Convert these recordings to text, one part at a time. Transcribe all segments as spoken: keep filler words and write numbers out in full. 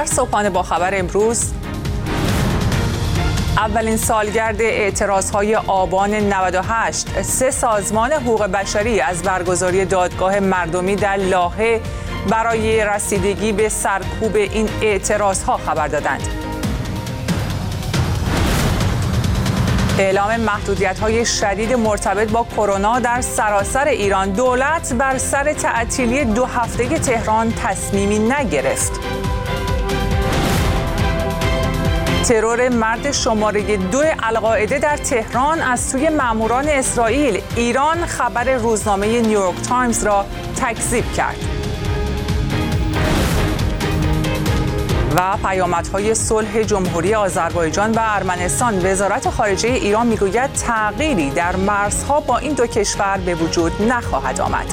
در صبحانه با خبر امروز، اولین سالگرد اعتراضهای آبان نود و هشت، سه سازمان حقوق بشری از برگزاری دادگاه مردمی در لاهه برای رسیدگی به سرکوب این اعتراضها خبر دادند. اعلام محدودیت‌های شدید مرتبط با کرونا در سراسر ایران. دولت بر سر تعطیلی دو هفتگی تهران تصمیمی نگرفت. ترور مرد شماره دو القاعده در تهران از سوی ماموران اسرائیل. ایران خبر روزنامه نیویورک تایمز را تکذیب کرد. و پیامدهای صلح جمهوری آذربایجان و ارمنستان. وزارت خارجه ایران میگوید تغییری در مرزها با این دو کشور به وجود نخواهد آمد.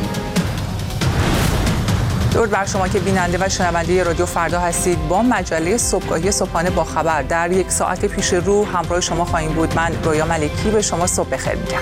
درود بر شما که بیننده و شنونده رادیو فردا هستید. با مجله صبحگاهی صبحانه با خبر در یک ساعت پیش رو همراه شما خواهیم بود. من رویا ملکی به شما صبح بخیر میگم.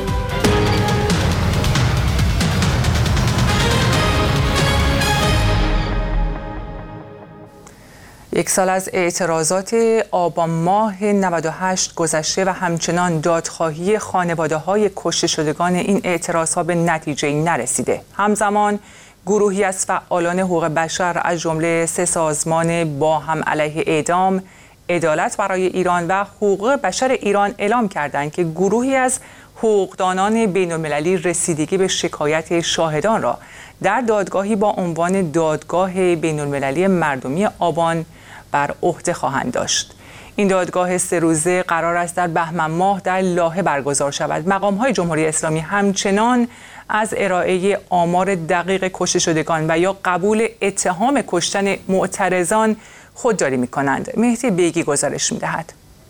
یک سال از اعتراضات آبان ماه نود و هشت گذشته و همچنان دادخواهی خانواده‌های کشته شدگان این اعتراضها به نتیجه‌ای نرسیده. همزمان گروهی از فعالان حقوق بشر از جمله سه سازمان با هم علیه اعدام، عدالت برای ایران و حقوق بشر ایران اعلام کردند که گروهی از حقوقدانان بین‌المللی رسیدگی به شکایت شاهدان را در دادگاهی با عنوان دادگاه بین‌المللی مردمی آبان بر عهده خواهند داشت. این دادگاه سه روزه قرار است در بهمن ماه در لاهه برگزار شود. مقام‌های جمهوری اسلامی همچنان از ارائه آمار دقیق کشته شدگان و یا قبول اتهام کشتن معترضان خودداری می‌کنند. مهدی بیگی گزارش می‌دهد.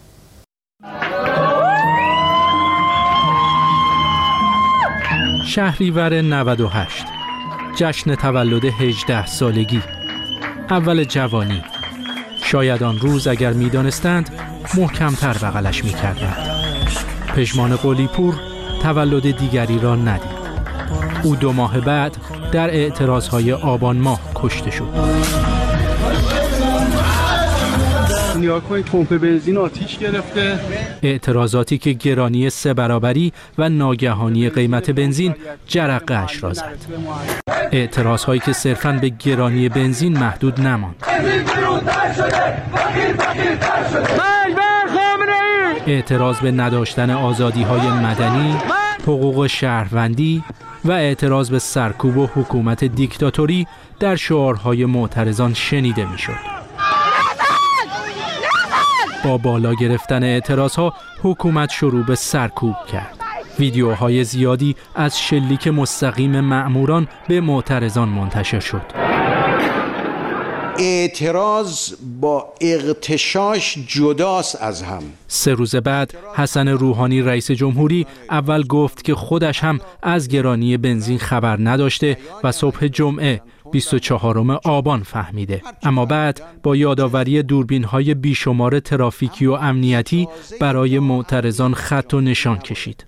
شهریور نود و هشت، جشن تولد هجده سالگی، اول جوانی. شاید آن روز اگر می‌دانستند محکم‌تر بغلش می‌کردند. پژمان قلی‌پور تولد دیگری را ندید. او دو ماه بعد در اعتراضهای آبان ماه کشته شد. نیاکای پمپ بنزین آتش گرفته. اعتراضاتی که گرانی سه برابری و ناگهانی قیمت بنزین جرقه اش را زد. اعتراضهایی که صرفاً به گرانی بنزین محدود نماند. اعتراض به نداشتن آزادی‌های مدنی، حقوق شهروندی و اعتراض به سرکوب و حکومت دیکتاتوری در شعارهای معترضان شنیده می‌شد. با بالا گرفتن اعتراضها حکومت شروع به سرکوب کرد. ویدیوهای زیادی از شلیک مستقیم مأموران به معترضان منتشر شد. اعتراض با اغتشاش جداست از هم. سه روز بعد حسن روحانی رئیس جمهوری اول گفت که خودش هم از گرانی بنزین خبر نداشته و صبح جمعه بیست و چهارم آبان فهمیده. اما بعد با یادآوری دوربین‌های بیشمار ترافیکی و امنیتی برای معترضان خط و نشان کشید.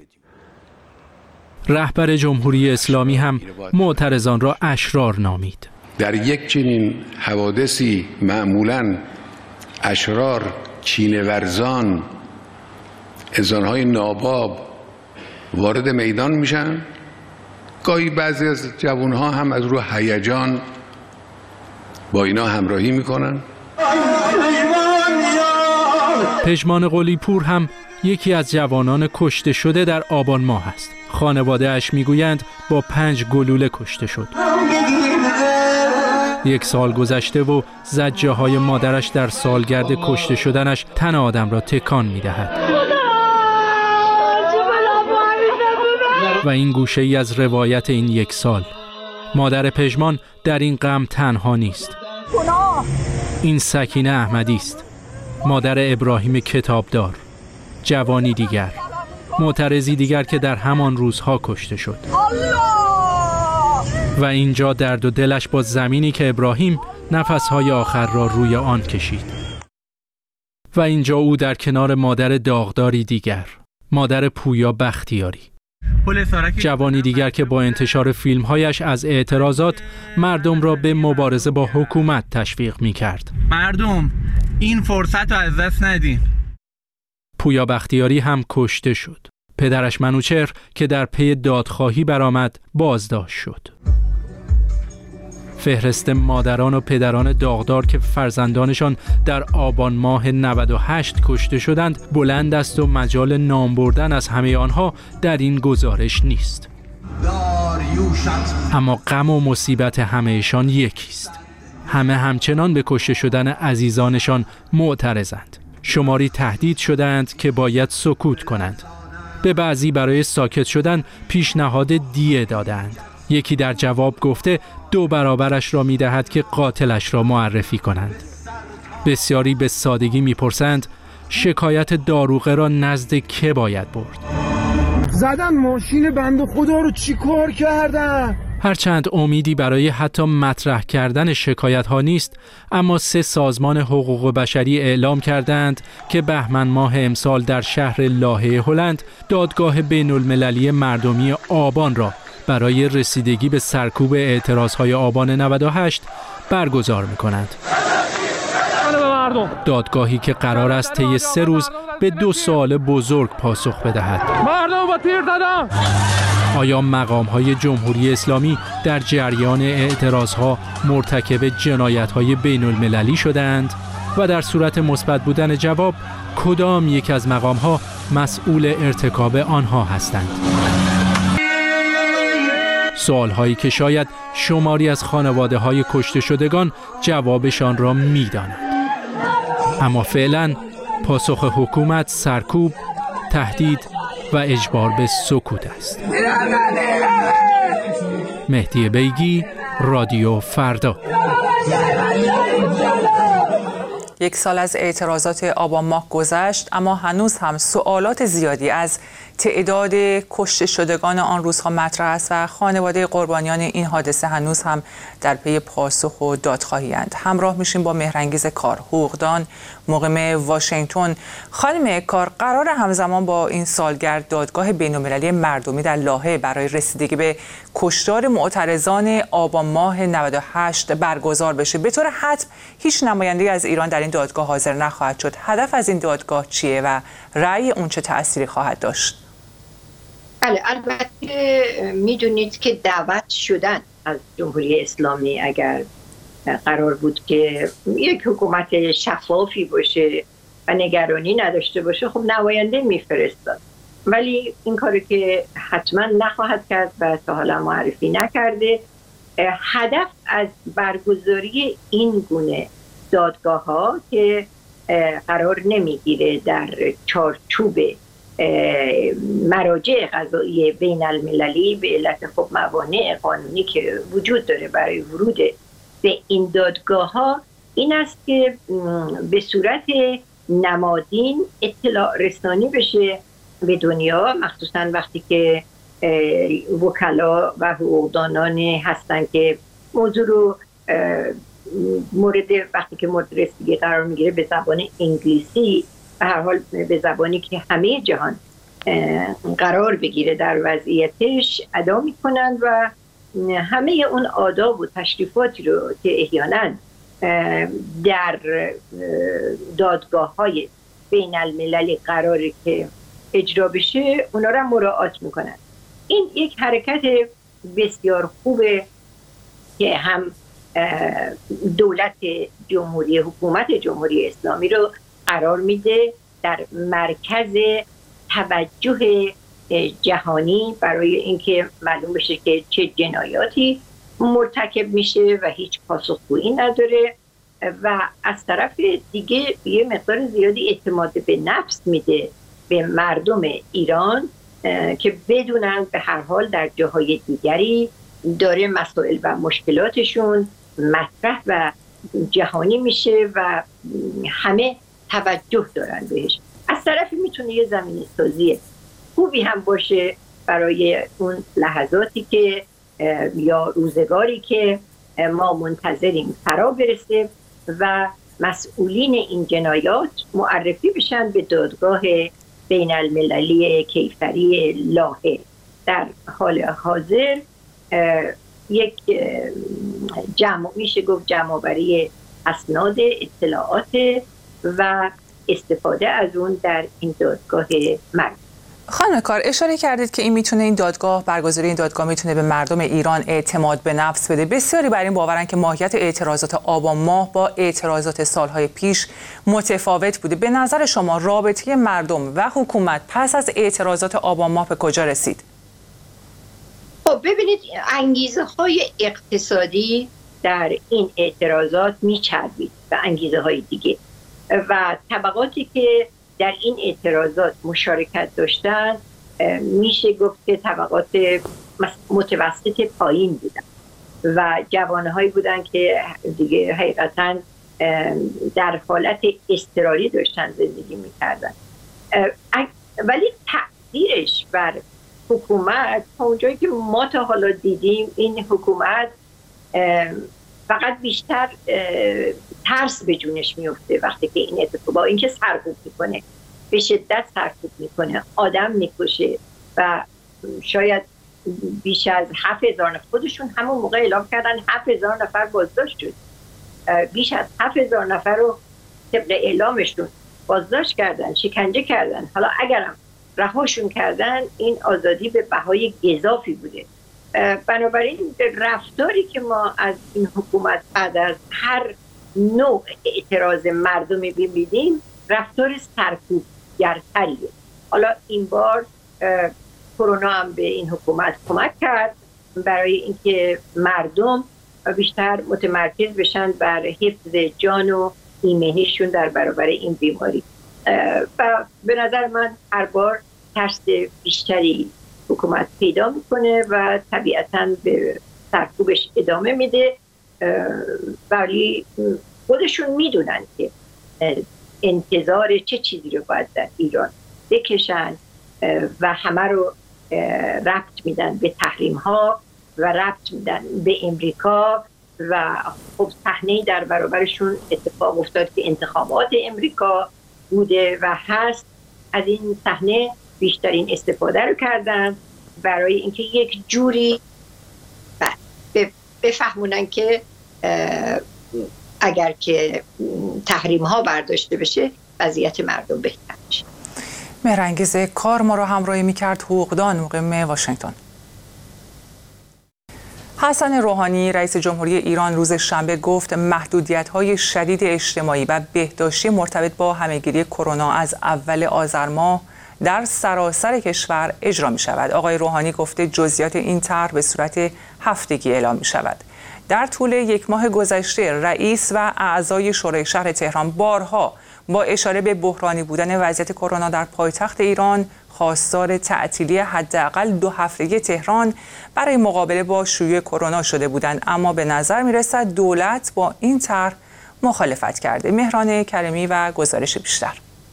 رهبر جمهوری اسلامی هم معترضان را اشرار نامید. در یک چنین حوادثی معمولاً اشرار، کینه‌ورزان، انسان‌های ناباب وارد میدان میشن. گاهی بعضی از جوانها هم از روی هیجان با اینا همراهی میکنن. پژمان قلی‌پور هم یکی از جوانان کشته شده در آبان ماه است. خانواده اش میگویند با پنج گلوله کشته شد. یک سال گذشته و زجه های مادرش در سالگرد کشته شدنش تن آدم را تکان میدهد. و این گوشه ای از روایت این یک سال. مادر پژمان در این غم تنها نیست. این سکینه احمدی است، مادر ابراهیم کتابدار، جوانی دیگر، معترضی دیگر که در همان روزها کشته شد. و اینجا درد و دلش با زمینی که ابراهیم نفسهای آخر را روی آن کشید. و اینجا او در کنار مادر داغداری دیگر، مادر پویا بختیاری. جوانی دیگر که با انتشار فیلم‌هایش از اعتراضات مردم را به مبارزه با حکومت تشویق می‌کرد. مردم این فرصت رو از دست ندین. پویا بختیاری هم کشته شد. پدرش منوچهر که در پی دادخواهی برآمد بازداشت شد. فهرست مادران و پدران داغدار که فرزندانشان در آبان ماه نود و هشت کشته شدند بلند است و مجال نام بردن از همه آنها در این گزارش نیست. اما غم و مصیبت همهشان یکیست. همه همچنان به کشته شدن عزیزانشان معترضند. شماری تهدید شدند که باید سکوت کنند. به بعضی برای ساکت شدن پیشنهاد دیه دادند. یکی در جواب گفته دو برابرش را می‌دهد که قاتلش را معرفی کنند. بسیاری به سادگی می‌پرسند شکایت داروغه را نزد که باید برد؟ زدن ماشین بنده خدا رو چی کار کردن؟ هرچند امیدی برای حتی مطرح کردن شکایت ها نیست، اما سه سازمان حقوق بشری اعلام کردند که بهمن ماه امسال در شهر لاهه هلند دادگاه بین المللی مردمی آبان را برای رسیدگی به سرکوب اعتراضهای آبان نود و هشت برگزار می‌کنند. دادگاهی که قرار است طی سه روز به دو سوال بزرگ پاسخ بدهد. مردم با تیر زدن. آیا مقام‌های جمهوری اسلامی در جریان اعتراضها مرتکب جنایت‌های بین‌المللی شدند؟ و در صورت مثبت بودن جواب کدام یک از مقام‌ها مسئول ارتکاب آنها هستند؟ سوال‌هایی که شاید شماری از خانواده‌های کشته شدگان جوابشان را می‌دانند. اما فعلاً پاسخ حکومت سرکوب، تهدید و اجبار به سکوت است. مهدی بیگی، رادیو فردا. یک سال از اعتراضات آبان ماه گذشت، اما هنوز هم سوالات زیادی از تعداد کشته شدگان آن روزها مطرح است و خانواده قربانیان این حادثه هنوز هم در پی پاسخ و دادخواهی اند. همراه میشیم با مهرانگیز کار، حقوقدان، مقیم واشنگتن. خانم کار، قرار همزمان با این سالگرد دادگاه بین‌المللی مردمی در لاهه برای رسیدگی به کشتار معترضان آبان ماه نود و هشت برگزار بشه. به طور حتم هیچ نماینده از ایران در این دادگاه حاضر نخواهد شد. هدف از این دادگاه چیه و رأی اون چه تأثیری خواهد داشت؟ بله، البته میدونید که دعوت شدن از جمهوری اسلامی اگر قرار بود که یک حکومت شفافی باشه و نگرانی نداشته باشه، خب نماینده میفرستاد. ولی این کاری که حتما نخواهد کرد و تا حالا معرفی نکرده. هدف از برگزاری این گونه دادگاه ها که قرار نمیگیره در چارچوب مراجع قضایی بین المللی به علت خب موانع قانونی که وجود داره برای ورود به این دادگاه ها، این است که به صورت نمادین اطلاع رسانی بشه به دنیا، مخصوصا وقتی که وکلا و حقوقدانان هستن که موضوع رو مورد وقتی که مورد رسیدگی قرار میگیره به زبان انگلیسی، به هر حال به زبانی که همه جهان قرار بگیره در وضعیتش ادا میکنند و همه اون آداب و تشریفاتی رو که احیانا در دادگاه های بین المللی قراره که اجرا بشه اونا رو مراعات میکنن. این یک حرکت بسیار خوبه که هم دولت جمهوری حکومت جمهوری اسلامی رو قرار میده در مرکز توجه جهانی برای اینکه معلوم بشه که چه جنایاتی مرتکب میشه و هیچ پاسخگویی نداره، و از طرف دیگه یه مقدار زیادی اعتماد به نفس میده به مردم ایران که بدونن به هر حال در جاهای دیگری داره مسائل و مشکلاتشون مطرح و جهانی میشه و همه توجه دارن بهش. از طرفی میتونه یه زمینه سازی خوبی هم باشه برای اون لحظاتی که یا روزگاری که ما منتظریم فرا برسه و مسئولین این جنایات معرفی بشن به دادگاه بین المللی کیفری لاهه. در حال حاضر یک جمع میشه گفت جمع‌آوری اسناد اطلاعات و استفاده از اون در این دادگاه مردم. خانم کار اشاره کردید که این میتونه این دادگاه برگزاری این دادگاه میتونه به مردم ایران اعتماد به نفس بده. بسیاری بر این باورن که ماهیت اعتراضات آبان ماه با اعتراضات سالهای پیش متفاوت بوده. به نظر شما رابطه مردم و حکومت پس از اعتراضات آبان ماه به کجا رسید؟ خب ببینید انگیزه های اقتصادی در این اعتراضات میچربید و انگیزه های دیگه و طبقاتی که در این اعتراضات مشارکت داشتن میشه گفت که طبقات متوسط پایین بودن و جوانهایی بودن که دیگه حقیقتا در حالت اضطراری داشتن زندگی میکردن، ولی تأثیرش بر حکومت تا اونجایی که ما تا حالا دیدیم این حکومت فقط بیشتر ترس به جونش میفته وقتی که این اتفاق با اینکه سرکوب میکنه، به شدت سرکوب میکنه، آدم میکشه و شاید بیش از هفت هزار نفر، خودشون همون موقع اعلام کردن هفت هزار نفر بازداشت شد، بیش از هفت هزار نفر رو طبق اعلامشون بازداشت کردن، شکنجه کردن. حالا اگرم رهاشون کردن این آزادی به بهای گزافی بوده. بنابراین رفتاری که ما از این حکومت بعد از هر نوع اعتراض مردمی ببینیم رفتار سرکوبگرتریه. حالا این بار کرونا هم به این حکومت کمک کرد برای اینکه مردم بیشتر متمرکز بشن بر حفظ جان و ایمنیشون در برابر این بیماری و به نظر من هر بار ترس بیشتری حکومت پیدا میکنه و طبیعتاً به سرکوبش ادامه میده، ولی خودشون میدونن که انتظار چه چیزی رو باید در ایران بکشن و همه رو ربط میدن به تحریم ها و ربط میدن به امریکا و خب صحنه‌ای در برابرشون اتفاق افتاد که انتخابات امریکا بوده و هست. از این صحنه بیشترین استفاده رو کردن برای اینکه یک جوری بفهمونن که اگر که تحریم ها برداشته بشه وضعیت مردم بهتر میشه. مهرانگیز کار ما را همراهی میکرد، حقوقدان مقیم واشنگتن. حسن روحانی رئیس جمهوری ایران روز شنبه گفت محدودیت‌های شدید اجتماعی و بهداشتی مرتبط با همهگیری کرونا از اول آذر ماه در سراسر کشور اجرا می شود. آقای روحانی گفته جزئیات این طرح به صورت هفتگی اعلام می شود. در طول یک ماه گذشته رئیس و اعضای شورای شهر تهران بارها با اشاره به بحرانی بودن وضعیت کرونا در پایتخت ایران خواستار تعطیلی حداقل دو هفتگی تهران برای مقابله با شیوع کرونا شده بودند، اما به نظر می رسد دولت با این طرح مخالفت کرده. مهران کریمی و گزارش بیشتر.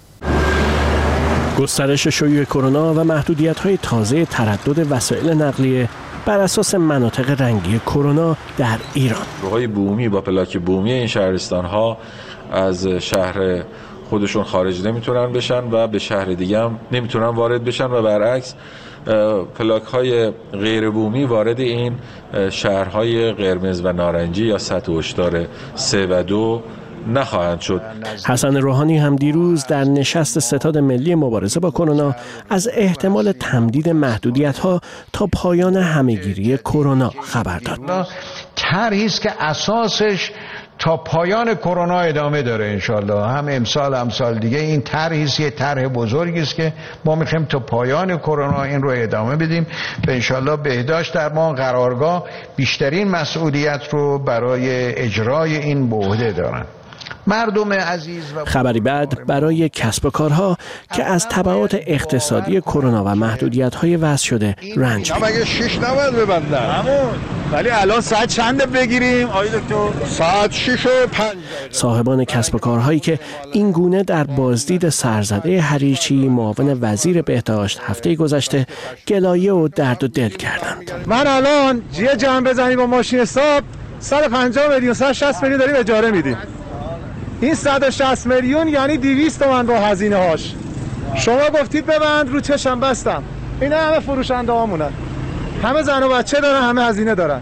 گسترش شیوع کرونا و محدودیت‌های تازه تردد وسایل نقلیه بر اساس مناطق رنگی کرونا در ایران. گروه‌های بومی با پلاک بومی این شهرستان‌ها از شهر خودشون خارج نمیتونن بشن و به شهر دیگه هم نمیتونن وارد بشن و برعکس پلاک‌های غیر بومی وارد این شهرهای قرمز و نارنجی یا سطح هشدار سه و دو نخواهند شد. حسن روحانی هم دیروز در نشست ستاد ملی مبارزه با کرونا از احتمال تمدید محدودیت‌ها تا پایان همهگیری کرونا خبر داد. طرحی است که اساسش تا پایان کرونا ادامه داره انشالله، هم امسال هم سال دیگه. این طرحی است، یه طرح بزرگی است که ما می‌خوایم تا پایان کرونا این رو ادامه بدیم و انشالله بهداشت درمان قرارگاه بیشترین مسئولیت رو برای اجرای این به عهده دارن. مردم عزیز و خبری بعد برای کسب و کارها که از تبعات اقتصادی کرونا و محدودیت‌های وضع شده رنج می‌برند. مگه شش نباید ببندن همون، ولی الان ساعت چنده بگیریم آقای دکتر؟ ساعت شش و پنج. صاحبان کسب و کارهایی که این گونه در بازدید سرزده حریچی معاون وزیر بهداشت هفته گذشته گلایه و درد و دل کردند. من الان یه جمع بزنیم با ماشین حساب صد و پنجاه میلیون صد و شصت میلیون داریم اجاره میدیم. این صد و شصت میلیون یعنی دویست تومن با هزینه هاش. شما گفتید ببند، رو چشم بستم. اینا همه فروشنده هامونن، همه زن و بچه دارن، همه هزینه دارن.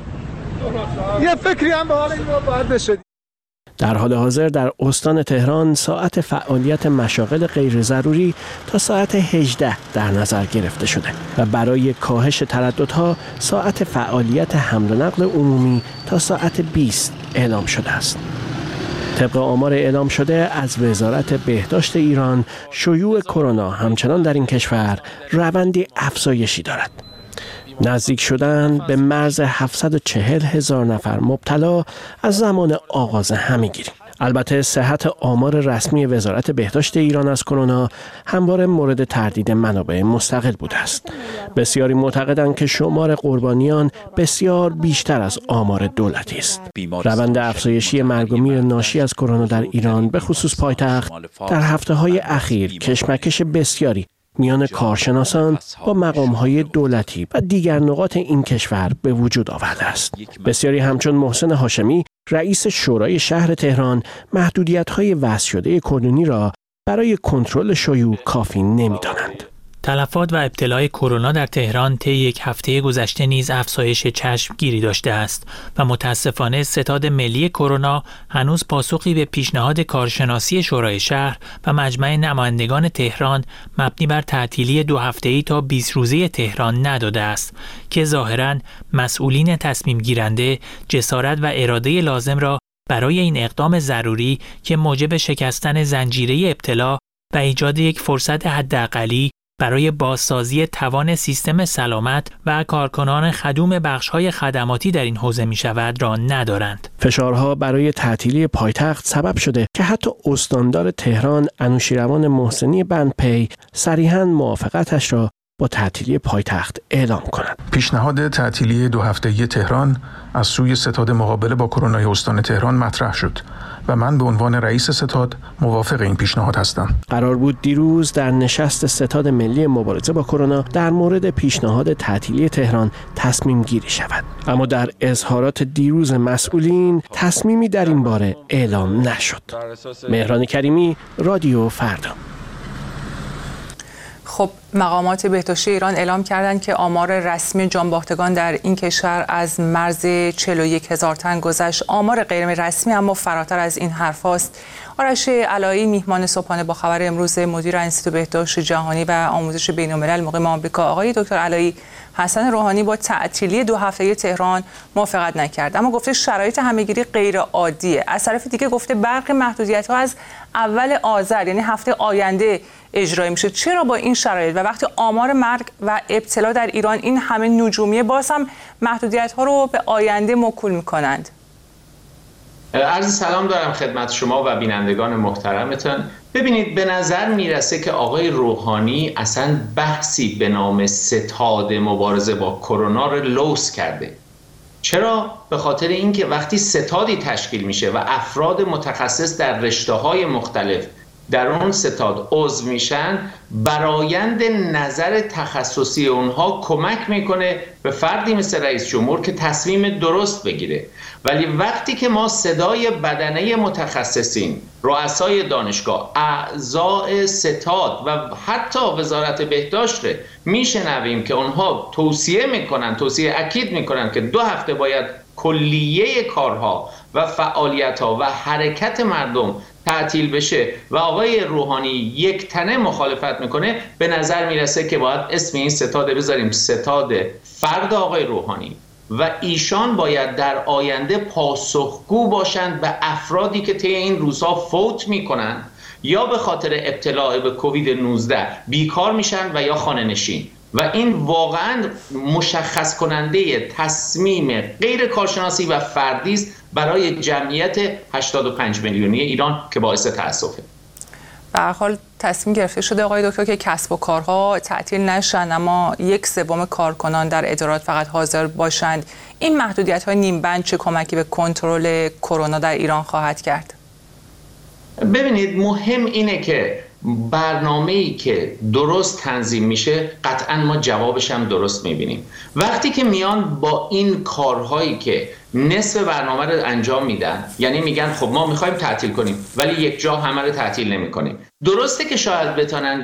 یه فکری هم به حال این باید بشه. در حال حاضر در استان تهران ساعت فعالیت مشاغل غیر ضروری تا ساعت هجده در نظر گرفته شده و برای کاهش ترددها ساعت فعالیت حمل و نقل عمومی تا ساعت بیست اعلام شده است. طبق آمار اعلام شده از وزارت بهداشت ایران، شیوع کرونا همچنان در این کشور روندی افزایشی دارد. نزدیک شدن به مرز هفتصد و چهل هزار نفر مبتلا از زمان آغاز همه‌گیری. البته صحت آمار رسمی وزارت بهداشت ایران از کرونا همواره مورد تردید منابع مستقل بوده است. بسیاری معتقدند که شمار قربانیان بسیار بیشتر از آمار دولتی است. روند افزایشی مرگ و میر ناشی از کرونا در ایران به خصوص پایتخت در هفته‌های اخیر کشمکش بسیاری میان کارشناسان با مقام‌های دولتی و دیگر نقاط این کشور به وجود آورده است. بسیاری همچون محسن هاشمی، رئیس شورای شهر تهران، محدودیت‌های وضع شده کردونی را برای کنترل شیوع کافی نمی‌دانند. تلفات و ابتلای کرونا در تهران طی یک هفته گذشته نیز افزایش چشمگیری داشته است و متاسفانه ستاد ملی کرونا هنوز پاسخی به پیشنهاد کارشناسی شورای شهر و مجمع نمایندگان تهران مبنی بر تعطیلی دو هفته‌ای تا بیست روزه تهران نداده است که ظاهراً مسئولین تصمیم گیرنده جسارت و اراده لازم را برای این اقدام ضروری که موجب شکستن زنجیره ابتلا و ایجاد یک فرصت حداقلی برای بازسازی توان سیستم سلامت و کارکنان خدوم بخش‌های خدماتی در این حوزه می‌شود را ندارند. فشارها برای تعطیلی پایتخت سبب شده که حتی استاندار تهران انوشیروان محسنی بندپی صریحاً موافقتش را با تعطیلی پایتخت اعلام کند. پیشنهاد تعطیلی دو هفته‌ای تهران از سوی ستاد مقابله با کرونای استان تهران مطرح شد و من به عنوان رئیس ستاد موافق این پیشنهاد هستم. قرار بود دیروز در نشست ستاد ملی مبارزه با کرونا در مورد پیشنهاد تعطیلی تهران تصمیم گیری شود، اما در اظهارات دیروز مسئولین تصمیمی در این باره اعلام نشد. مهران کریمی، رادیو فردا. خب مقامات بهداشتی ایران اعلام کردند که آمار رسمی جانباختگان در این کشور از مرز چهل و یک هزار تن گذشت. آمار غیر رسمی اما فراتر از این حرف است. آرش علایی میهمان صبحانه با خبر امروز مدیر انستیتوت بهداشت جهانی و آموزش بین‌الملل مقیم آمریکا آقای دکتر علایی، حسن روحانی با تعطیلی دو هفته‌ای تهران موافقت نکرد، اما گفته شرایط همه‌گیری غیر عادیه. از طرف دیگه گفته برخی محدودیت‌ها از اول آذر یعنی هفته آینده اجرایی میشه. چرا با این شرایط و وقتی آمار مرگ و ابتلا در ایران این همه نجومیه باز هم محدودیت‌ها رو به آینده موکول می‌کنند؟ عرض سلام دارم خدمت شما و بینندگان محترمتان. ببینید، به نظر میرسه که آقای روحانی اصلا بحثی به نام ستاد مبارزه با کرونا رو لوث کرده. چرا؟ به خاطر اینکه وقتی ستادی تشکیل میشه و افراد متخصص در رشته‌های مختلف در اون ستاد عضو میشن، برآیند نظر تخصصی اونها کمک میکنه به فردی مثل رئیس جمهور که تصمیم درست بگیره. ولی وقتی که ما صدای بدنه متخصصین، رؤسای دانشگاه، اعضای ستاد و حتی وزارت بهداشت میشنویم که اونها توصیه میکنن، توصیه اکید میکنن که دو هفته باید کلیه کارها و فعالیت‌ها و حرکت مردم تعطیل بشه و آقای روحانی یک تنه مخالفت میکنه، به نظر میرسه که باید اسم این ستاد بذاریم ستاد فرد آقای روحانی و ایشان باید در آینده پاسخگو باشند به افرادی که طی این روزها فوت میکنن یا به خاطر ابتلا به کووید نوزده بیکار میشن و یا خانه نشین. و این واقعا مشخص کننده تصمیم غیر کارشناسی و فردی است برای جمعیت هشتاد و پنج میلیونی ایران که باعث تأسفه. به هر حال تصمیم گرفته شده آقای دکتر که کسب و کارها تعطیل نشن اما یک سوم کارکنان در ادارات فقط حاضر باشند. این محدودیت‌های نیم بند چه کمکی به کنترل کرونا در ایران خواهد کرد؟ ببینید، مهم اینه که برنامه‌ای که درست تنظیم میشه قطعا ما جوابش هم درست میبینیم. وقتی که میان با این کارهایی که نصف برنامه رو انجام میدن، یعنی میگن خب ما میخوایم تعطیل کنیم ولی یک جا همه رو تعطیل نمیکنیم. درسته که شاید بتونن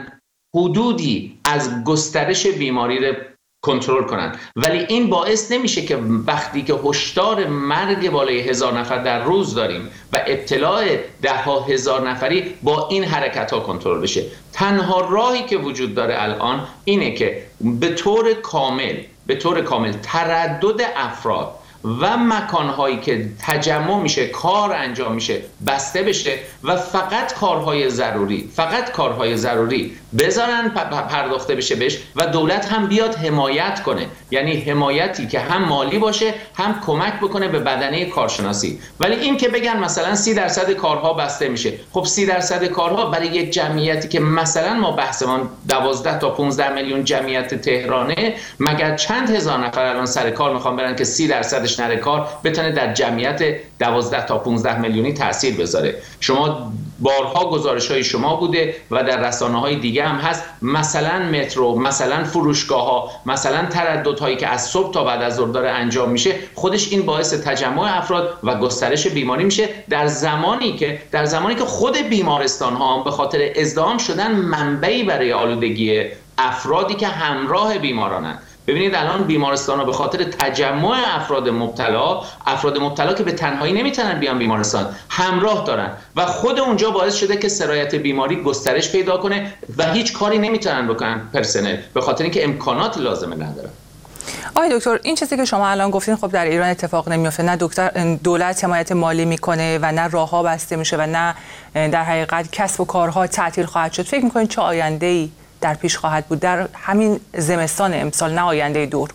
حدودی از گسترش بیماری رو کنترل کنن، ولی این باعث نمیشه که وقتی که هشدار مرگ بالای هزار نفر در روز داریم و ابتلاع ده ها هزار نفری با این حرکت ها کنترل بشه. تنها راهی که وجود داره الان اینه که به طور کامل به طور کامل تردد افراد و مکانهایی که تجمع میشه، کار انجام میشه، بسته بشه و فقط کارهای ضروری فقط کارهای ضروری بذارن پرداخته بشه بهش و دولت هم بیاد حمایت کنه، یعنی حمایتی که هم مالی باشه هم کمک بکنه به بدنه کارشناسی. ولی این که بگن مثلا سی درصد کارها بسته میشه، خب سی درصد کارها برای یک جمعیتی که مثلا ما بحثمان دوازده تا پانزده میلیون جمعیت تهرانه، مگر چند هزار نفر الان سر کار میخوان برن که سی درصدش نره کار بتونه در جمعیت دوازده تا پانزده میلیونی تاثیر بذاره؟ شما بارها گزارش های شما بوده و در رسانه های دیگه هم هست، مثلا مترو، مثلا فروشگاه ها، مثلا تردد هایی که از صبح تا بعد از ظهر داره انجام میشه، خودش این باعث تجمع افراد و گسترش بیماری میشه، در زمانی که در زمانی که خود بیمارستان ها به خاطر ازدحام شدن منبعی برای آلودگی افرادی که همراه بیمارانند. ببینید الان بیمارستان ها به خاطر تجمع افراد مبتلا افراد مبتلا که به تنهایی نمیتونن بیان بیمارستان، همراه دارن و خود اونجا باعث شده که سرایت بیماری گسترش پیدا کنه و هیچ کاری نمیتونن بکنن پرسنل، به خاطر اینکه امکانات لازمه ندارن. آقای دکتر، این چیزی که شما الان گفتین خب در ایران اتفاق نمیفته، نه دکتر دولت حمایت مالی میکنه و نه راهها بسته میشه و نه در حقیقت کسب و کارها تعطیل خواهد شد. فکر میکنین چه آینده‌ای در پیش خواهد بود در همین زمستان امسال، نه آینده دور؟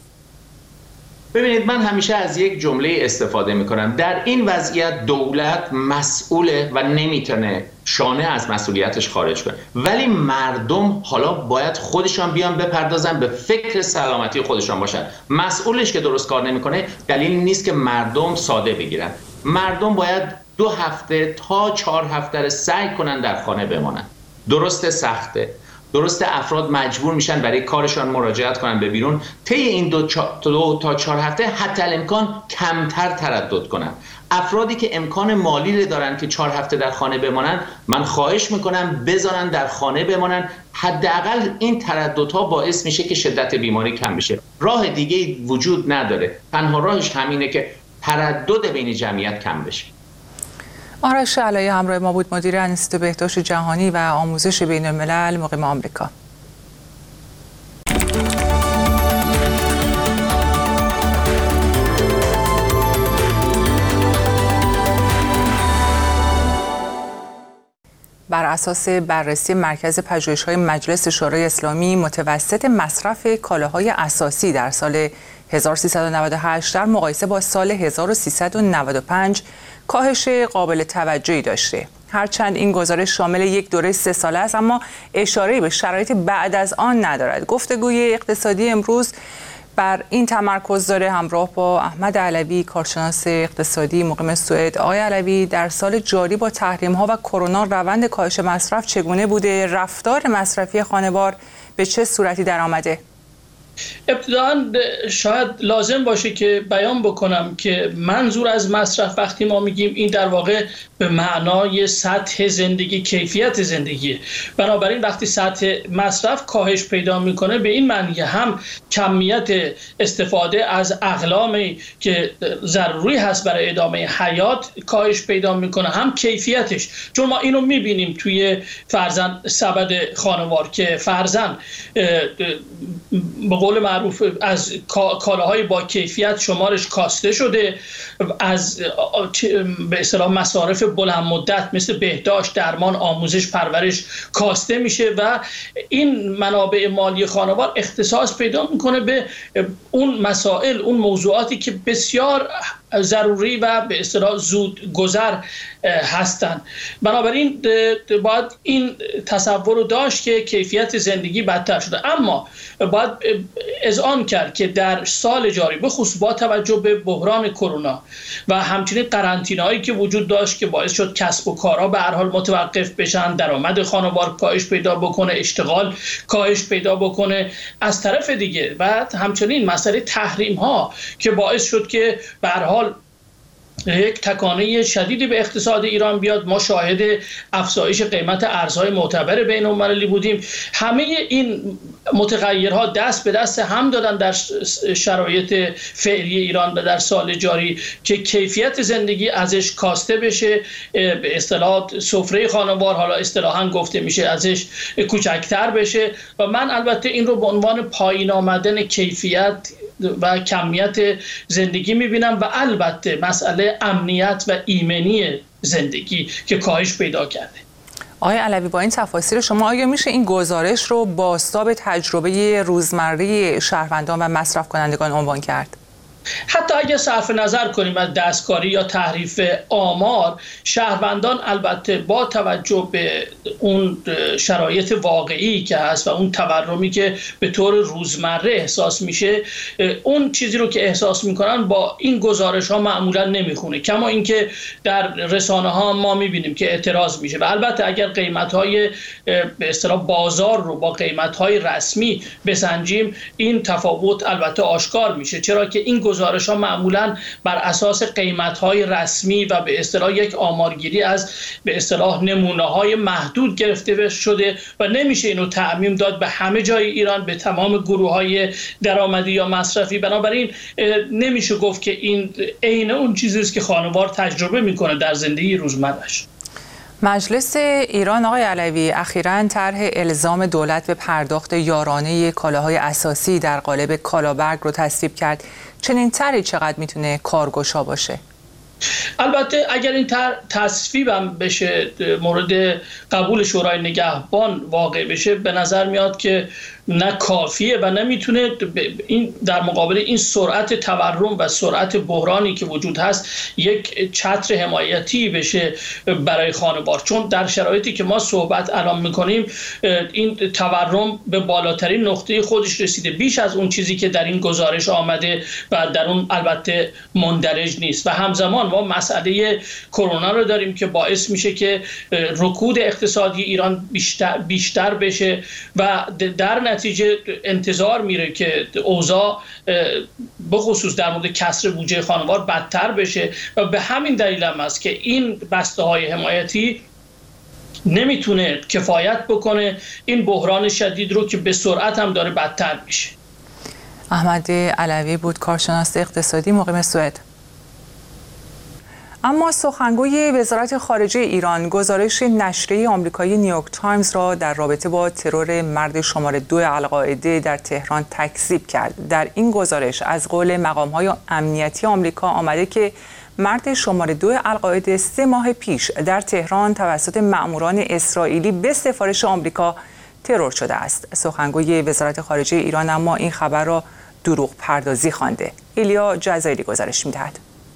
ببینید، من همیشه از یک جمله استفاده میکنم. در این وضعیت دولت مسئوله و نمیتونه شانه از مسئولیتش خارج کنه، ولی مردم حالا باید خودشان بیان بپردازن به فکر سلامتی خودشان باشن. مسئولش که درست کار نمیکنه دلیل نیست که مردم ساده بگیرن. مردم باید دو هفته تا چهار هفته سعی کنن در خانه بمانن. درسته سخته، درسته افراد مجبور میشن برای کارشان مراجعت کنن به بیرون، طی این دو, چا... دو تا چهار هفته حتی الامکان کمتر تردد کنن. افرادی که امکان مالی دارن که چهار هفته در خانه بمانن، من خواهش میکنم بذارن در خانه بمانن. حداقل این ترددها باعث میشه که شدت بیماری کم بشه. راه دیگه وجود نداره، تنها راهش همینه که تردد بین جمعیت کم بشه. آرش علایی همراه ما بود، مدیر انستیتوت بهداشت جهانی و آموزش بین الملل مقیم آمریکا. بر اساس بررسی مرکز پژوهش‌های مجلس شورای اسلامی، متوسط مصرف کالاهای اساسی در سال هزار و سیصد و نود و هشت در مقایسه با سال هزار و سیصد و نود و پنج کاهش قابل توجهی داشته. هرچند این گزارش شامل یک دوره سه ساله است، اما اشاره‌ای به شرایط بعد از آن ندارد. گفتگوی اقتصادی امروز بر این تمرکز داره، همراه با احمد علوی، کارشناس اقتصادی مقیم سوئد. آقای علوی، در سال جاری با تحریم‌ها و کرونا روند کاهش مصرف چگونه بوده؟ رفتار مصرفی خانوار به چه صورتی در آمده؟ ابتداً شاید لازم باشه که بیان بکنم که منظور از مصرف وقتی ما میگیم این در واقع به معنای سطح زندگی، کیفیت زندگی. بنابراین وقتی سطح مصرف کاهش پیدا میکنه به این معنی هم کمیت استفاده از اقلامی که ضروری هست برای ادامه حیات کاهش پیدا میکنه، هم کیفیتش. چون ما اینو میبینیم توی فرزن سبد خانوار که فرزن به قول معروف از کالاهای با کیفیت شمارش کاسته شده، از به اصطلاح مصارف بلند مدت مثل بهداشت، درمان، آموزش، پرورش کاسته میشه و این منابع مالی خانوار اختصاص پیدا میکنه به اون مسائل، اون موضوعاتی که بسیار ضروری و به اصطلاح زود گذر هستند. بنابراین باید این تصور رو داشت که کیفیت زندگی بدتر شده. اما باید اذعان کرد که در سال جاری به خصوص با توجه به بحران کرونا و همچنین قرنطینه‌ای که وجود داشت که باعث شد کسب و کارها به هر حال متوقف بشن، درآمد خانوار کاهش پیدا بکنه، اشتغال کاهش پیدا بکنه، از طرف دیگه و همچنین مسئله تحریم ها که باعث شد که به هر حال یک تکانه شدیدی به اقتصاد ایران بیاد. ما شاهد افزایش قیمت ارزهای معتبر بین المللی بودیم. همه این متغیرها دست به دست هم دادن در شرایط فعلی ایران و در سال جاری که کیفیت زندگی ازش کاسته بشه، به اصطلاح سفره خانوار حالا اصطلاحاً گفته میشه ازش کوچکتر بشه و من البته این رو به عنوان پایین آمدن کیفیت و کمیت زندگی میبینم و البته مسئله امنیت و ایمنی زندگی که کاهش پیدا کرده. آقای علوی، با این تفاصیل شما آیا میشه این گزارش رو بازتاب تجربه روزمره شهروندان و مصرف کنندگان عنوان کرد؟ حتی اگه صرف نظر کنیم از دستکاری یا تحریف آمار، شهروندان البته با توجه به اون شرایط واقعی که هست و اون تورمی که به طور روزمره احساس میشه، اون چیزی رو که احساس میکنن با این گزارش ها معمولا نمیخونه. کما اینکه در رسانه ها ما میبینیم که اعتراض میشه و البته اگر قیمت های به اصطلاح بازار رو با قیمت های رسمی بسنجیم، این تفاوت البته آشکار میشه، چرا که این گزارش ها معمولا بر اساس قیمت های رسمی و به اصطلاح یک آمارگیری از به اصطلاح نمونه های محدود گرفته شده و نمیشه اینو تعمیم داد به همه جای ایران، به تمام گروه های درآمدی یا مصرفی. بنابراین نمیشه گفت که این عین اون چیزی است که خانوار تجربه میکنه در زندگی روزمره‌اش. مجلس ایران آقای علوی اخیراً طرح الزام دولت به پرداخت یارانه کالاهای اساسی در قالب کالابرگ رو تصویب کرد. چنین طرحی چقدر میتونه کارگشا باشه؟ البته اگر این تصویب هم بشه، مورد قبول شورای نگهبان واقع بشه، به نظر میاد که نه کافیه و نمیتونه این در مقابل این سرعت تورم و سرعت بحرانی که وجود هست یک چتر حمایتی بشه برای خانوار، چون در شرایطی که ما صحبت الان میکنیم این تورم به بالاترین نقطه خودش رسیده، بیش از اون چیزی که در این گزارش آمده و در اون البته مندرج نیست. و همزمان ما مسئله کرونا رو داریم که باعث میشه که رکود اقتصادی ایران بیشتر بیشتر بشه و در نتیجه انتظار میره که اوضاع به خصوص در مورد کسر بودجه خانوار بدتر بشه و به همین دلیل هم است که این بسته های حمایتی نمیتونه کفایت بکنه این بحران شدید رو که به سرعت هم داره بدتر میشه. احمد علوی بود، کارشناس اقتصادی مقیم سوئد. اما سخنگوی وزارت خارجه ایران گزارش نشریه آمریکایی نیویورک تایمز را در رابطه با ترور مرد شماره دو القاعده در تهران تکذیب کرد. در این گزارش از قول مقام‌های امنیتی آمریکا آمده که مرد شماره دو القاعده سه ماه پیش در تهران توسط مأموران اسرائیلی به سفارش آمریکا ترور شده است. سخنگوی وزارت خارجه ایران اما این خبر را دروغ پردازی خوانده. ایلیا جزایری گزارش می‌دهد.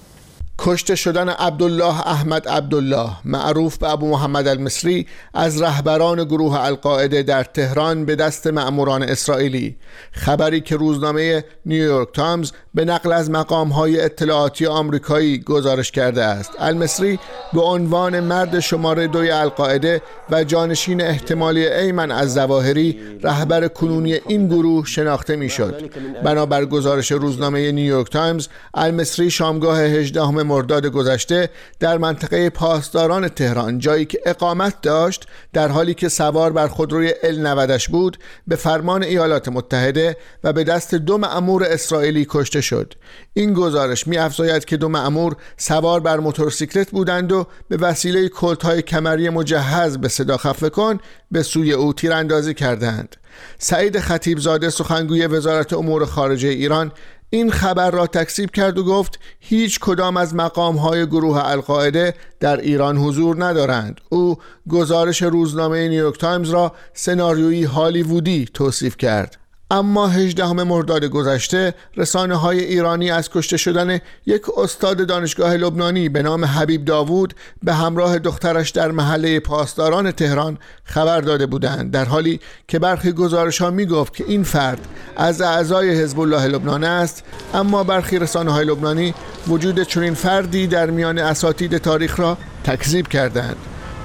کشته شدن عبدالله احمد عبدالله معروف به ابو محمد المصری از رهبران گروه القاعده در تهران به دست مأموران اسرائیلی، خبری که روزنامه نیویورک تایمز به نقل از مقام‌های اطلاعاتی آمریکایی گزارش کرده است. المصری به عنوان مرد شماره دوی القاعده و جانشین احتمالی ایمن الظواهری رهبر کنونی این گروه شناخته می‌شد. بنابر گزارش روزنامه نیویورک تایمز، المصری شامگاه هجدهم مرداد گذشته در منطقه پاسداران تهران، جایی که اقامت داشت، در حالی که سوار بر خودروی ال نود بود، به فرمان ایالات متحده و به دست دو مأمور اسرائیلی کشته شد. این گزارش می‌افزاید که دو مأمور سوار بر موتورسیکلت بودند و به وسیله کلت‌های کمری مجهز به صدا خفه کن به سوی او تیراندازی کردند. سعید خطیبزاده سخنگوی وزارت امور خارجه ایران این خبر را تکذیب کرد و گفت هیچ کدام از مقام‌های گروه القاعده در ایران حضور ندارند. او گزارش روزنامه نیویورک تایمز را سناریویی هالیوودی توصیف کرد. اما هجدهم مرداد گذشته رسانه‌های ایرانی از کشته شدن یک استاد دانشگاه لبنانی به نام حبیب داوود به همراه دخترش در محله پاسداران تهران خبر داده بودند، در حالی که برخی گزارش‌ها می‌گفت که این فرد از اعضای حزب الله لبنان است. اما برخی رسانه‌های لبنانی وجود چنین فردی در میان اساتید تاریخ را تکذیب کردند.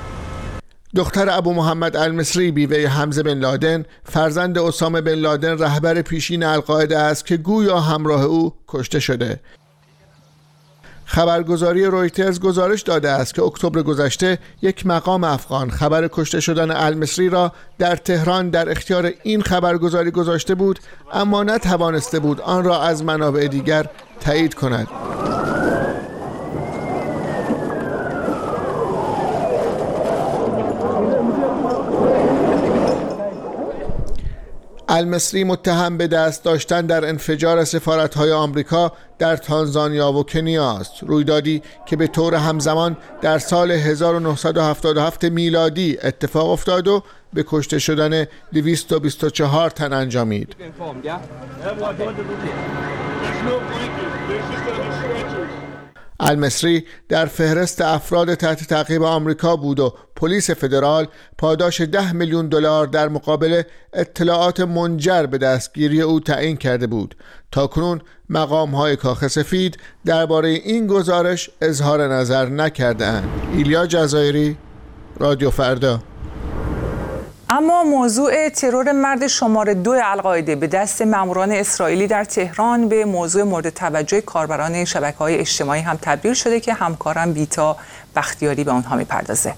دختر ابو محمد المصری بیوه حمزه بن لادن فرزند اسامه بن لادن رهبر پیشین القاعده است که گویا همراه او کشته شده. خبرگزاری رویترز گزارش داده است که اکتبر گذشته یک مقام افغان خبر کشته شدن المصری را در تهران در اختیار این خبرگزاری گذاشته بود، اما نتوانسته بود آن را از منابع دیگر تایید کند. المصری متهم به دست داشتن در انفجار سفارت‌های آمریکا در تانزانیا و کنیا است، رویدادی که به طور همزمان در سال هزار و نهصد و هفتاد و هفت میلادی اتفاق افتاد و به کشته شدن دویست و بیست و چهار تن انجامید. المصری در فهرست افراد تحت تعقیب آمریکا بود و پلیس فدرال پاداش ده میلیون دلار در مقابل اطلاعات منجر به دستگیری او تعیین کرده بود. تاکنون مقام‌های کاخ سفید درباره این گزارش اظهار نظر نکرده‌اند. ایلیا جزایری، رادیو فردا. اما موضوع ترور مرد شماره دو القاعده به دست ماموران اسرائیلی در تهران به موضوع مورد توجه کاربران شبکه‌های اجتماعی هم تبدیل شده که همکارم بیتا بختیاری به آنها می‌پردازه.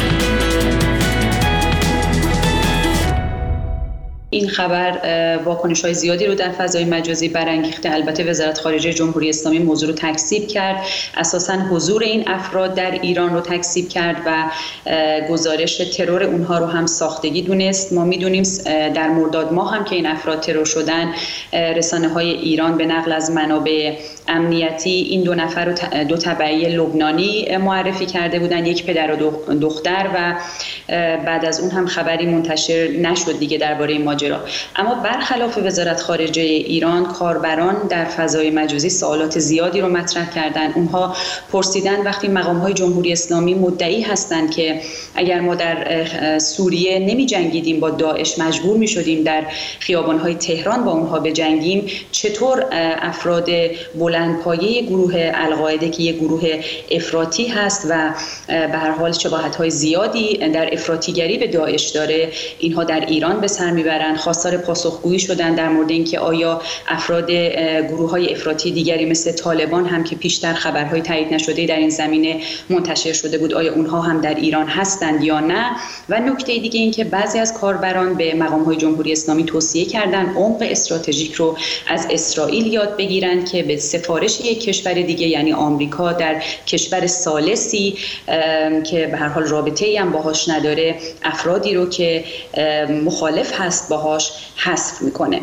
این خبر واکنش‌های زیادی رو در فضای مجازی برانگیخته. البته وزارت خارجه جمهوری اسلامی موضوع رو تکذیب کرد، اساساً حضور این افراد در ایران رو تکذیب کرد و گزارش ترور اونها رو هم ساختگی دونست. ما میدونیم در مرداد ماه هم که این افراد ترور شدن، رسانه‌های ایران به نقل از منابع امنیتی این دو نفر رو دو تبعی لبنانی معرفی کرده بودن، یک پدر و دختر، و بعد از اون هم خبری منتشر نشد دیگه درباره ماجرا. اما برخلاف وزارت خارجه ایران، کاربران در فضای مجازی سوالات زیادی رو مطرح کردن. اونها پرسیدن وقتی مقام‌های جمهوری اسلامی مدعی هستند که اگر ما در سوریه نمی جنگیدیم با داعش مجبور می شدیم در خیابان‌های تهران با اونها بجنگیم، چطور افراد بلندپایه گروه القاعده که یک گروه افراطی هست و به هر حال شباهت‌های زیادی در افراطیگری به داعش داره، اینها در ایران به سر میبرند؟ خواستار پاسخگویی شدن در مورد اینکه آیا افراد گروه‌های افراطی دیگری مثل طالبان هم که پیشتر خبرهای تایید نشده در این زمینه منتشر شده بود، آیا اونها هم در ایران هستند یا نه؟ و نکته دیگه این که بعضی از کاربران به مقام‌های جمهوری اسلامی توصیه کردن عمق استراتژیک رو از اسرائیل یاد بگیرند که به سفارش یک کشور دیگه یعنی آمریکا در کشور ثالثی که به هر حال رابطه‌ای هم باهاش نداره، افرادی رو که مخالف هست باهاش حذف میکنه.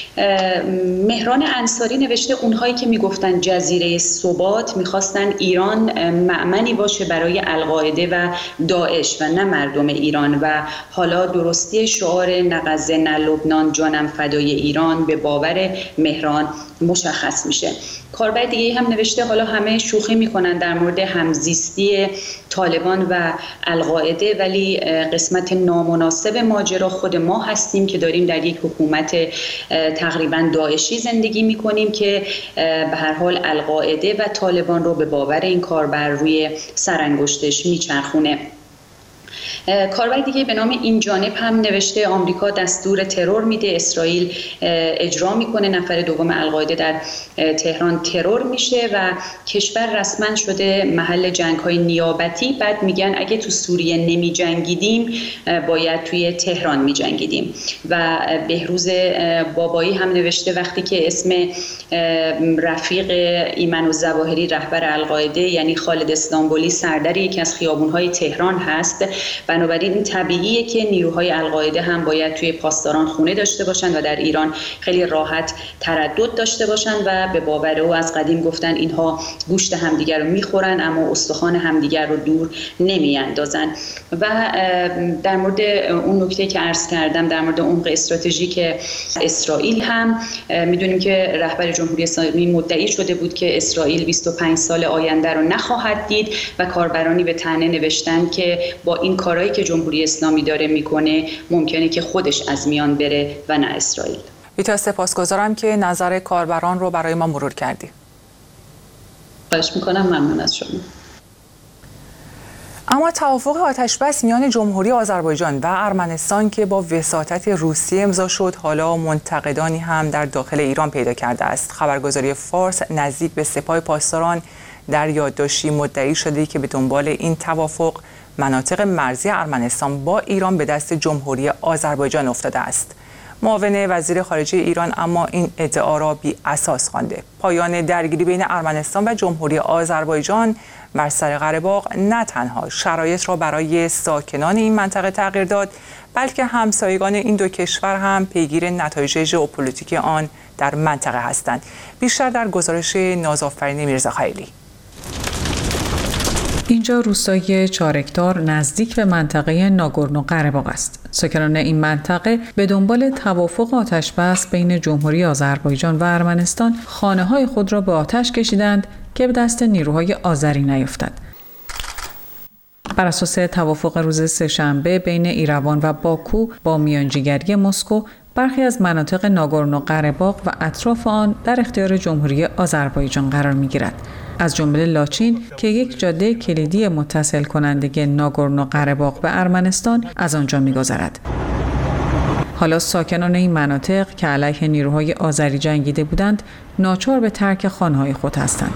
مهران انصاری نوشته اونهایی که میگفتن جزیره ثبات میخواستن ایران مأمنی باشه برای القاعده و داعش و نه مردم ایران، و حالا درستی شعار نه غزه نه لبنان جانم فدای ایران به باور مهران مشخص میشه. کاربر دیگه هم نوشته حالا همه شوخی میکنن در مورد همزیستی طالبان و القاعده، ولی قسمت نامناسب ماجرا خود ما هستیم که داریم در یک حکومت تقریبا داعشی زندگی میکنیم که به هر حال القاعده و طالبان رو به باور این کاربر روی سرانگشتش میچرخونه. کاربر دیگه به نام این جانب هم نوشته آمریکا دستور ترور میده، اسرائیل اجرا میکنه، نفر دوم القاعده در تهران ترور میشه و کشور رسما شده محل جنگ‌های نیابتی. بعد میگن اگه تو سوریه نمی جنگیدیم باید توی تهران می جنگیدیم. و بهروز بابایی هم نوشته وقتی که اسم رفیق ایمن الظواهری رهبر القاعده یعنی خالد استانبولی سردر یکی از خیابون‌های تهران هست، بنابراین این طبیعیه که نیروهای القاعده هم باید توی پاسداران خونه داشته باشن و در ایران خیلی راحت تردد داشته باشن و به باور او از قدیم گفتن اینها گوشت همدیگر رو میخورن اما استخوان همدیگر رو دور نمیاندازن. و در مورد اون نکته که عرض کردم در مورد عمق استراتژیک اسرائیل هم میدونیم که رهبر جمهوری اسلامی مدعی شده بود که اسرائیل بیست و پنج سال آینده رو نخواهد دید و کاربرانی به طعنه نوشتن که با این کارهایی که جمهوری اسلامی داره میکنه ممکنه که خودش از میان بره و نه اسرائیل. بیتا سپاسگزارم که نظر کاربران رو برای ما مرور کردی. خواهش میکنم، ممنون از شما. اما توافق آتشبس میان جمهوری آذربایجان و ارمنستان که با وساطت روسیه امضا شد حالا منتقدانی هم در داخل ایران پیدا کرده است. خبرگزاری فارس نزدیک به سپاه پاسداران در یادداشتی مدعی شده که به دنبال این توافق مناطق مرزی ارمنستان با ایران به دست جمهوری آذربایجان افتاده است. معاون وزیر خارجه ایران اما این ادعا را بی اساس خوانده. پایان درگیری بین ارمنستان و جمهوری آذربایجان بر سر قره باغ نه تنها شرایط را برای ساکنان این منطقه تغییر داد، بلکه همسایگان این دو کشور هم پیگیر نتایج ژئوپلیتیک آن در منطقه هستند. بیشتر در گزارش نازآفرین میرزاخیلی. اینجا روستای چارکدار نزدیک به منطقه ناگورنو قره‌باغ است. ساکنان این منطقه به دنبال توافق آتش‌بس بین جمهوری آذربایجان و ارمنستان خانه‌های خود را به آتش کشیدند که به دست نیروهای آذری نیفتد. بر اساس توافق روز سه‌شنبه بین ایروان و باکو با میانجیگری مسکو، برخی از مناطق ناگورنو قره‌باغ و اطراف آن در اختیار جمهوری آذربایجان قرار می‌گیرد. از جمله لاچین که یک جاده کلیدی متصل کننده ناگورنو قره‌باغ به ارمنستان از آنجا می‌گذرد. حالا ساکنان این مناطق که علیه نیروهای آذری جنگیده بودند، ناچار به ترک خانه‌های خود هستند.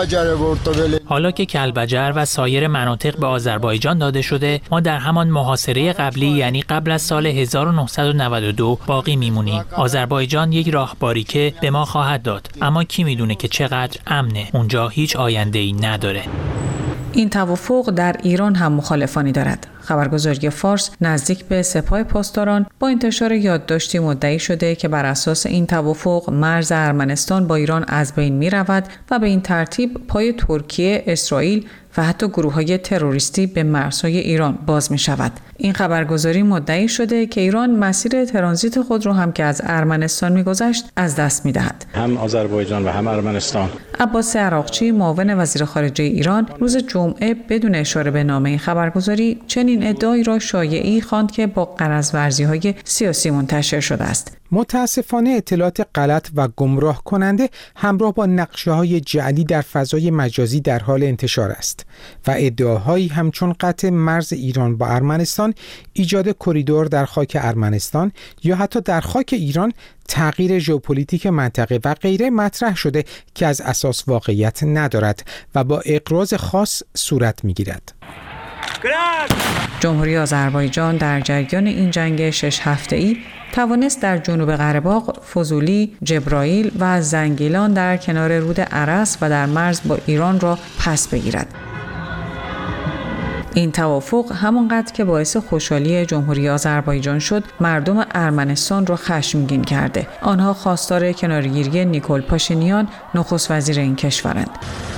حالا که کلبجر و سایر مناطق به آذربایجان داده شده، ما در همان محاصره قبلی یعنی قبل از سال هزار و نهصد و نود و دو باقی میمونیم. آذربایجان یک راهباری که به ما خواهد داد، اما کی میدونه که چقدر امنه؟ اونجا هیچ آینده‌ای نداره. این توافق در ایران هم مخالفانی دارد. خبرگزاری فارس نزدیک به سپاه پاسداران با انتشار یادداشتی مدعی شده که بر اساس این توافق مرز ارمنستان با ایران از بین می رود و به این ترتیب پای ترکیه، اسرائیل و حتی گروه‌های تروریستی به مرزهای ایران باز می شود. این خبرگزاری مدعی شده که ایران مسیر ترانزیت خود را هم که از ارمنستان می‌گذشت از دست می‌دهد. هم آذربایجان و هم ارمنستان. عباس عراقچی معاون وزیر خارجه ایران روز جمعه بدون اشاره به نام این خبرگزاری چنین ادعایی را شایعی خواند که با غرض‌ورزی‌های سیاسی منتشر شده است. متاسفانه اطلاعات غلط و گمراه کننده همراه با نقشه‌های جعلی در فضای مجازی در حال انتشار است و ادعاهایی همچون قطع مرز ایران با ارمنستان، ایجاد کریدور در خاک ارمنستان یا حتی در خاک ایران تغییر ژئوپلیتیک منطقه و غیره مطرح شده که از اساس واقعیت ندارد و با اغراض خاص صورت می‌گیرد. جمهوری آذربایجان در جریان این جنگ شش هفته‌ای توانست در جنوب قره‌باغ، فضولی، جبرائیل و زنگیلان در کنار رود ارس و در مرز با ایران را پس بگیرد. این توافق همانقدر که باعث خوشحالی جمهوری آذربایجان شد، مردم ارمنستان را خشمگین کرده. آنها خواستار کنارگیری نیکول پاشینیان، نخست وزیر این کشورند.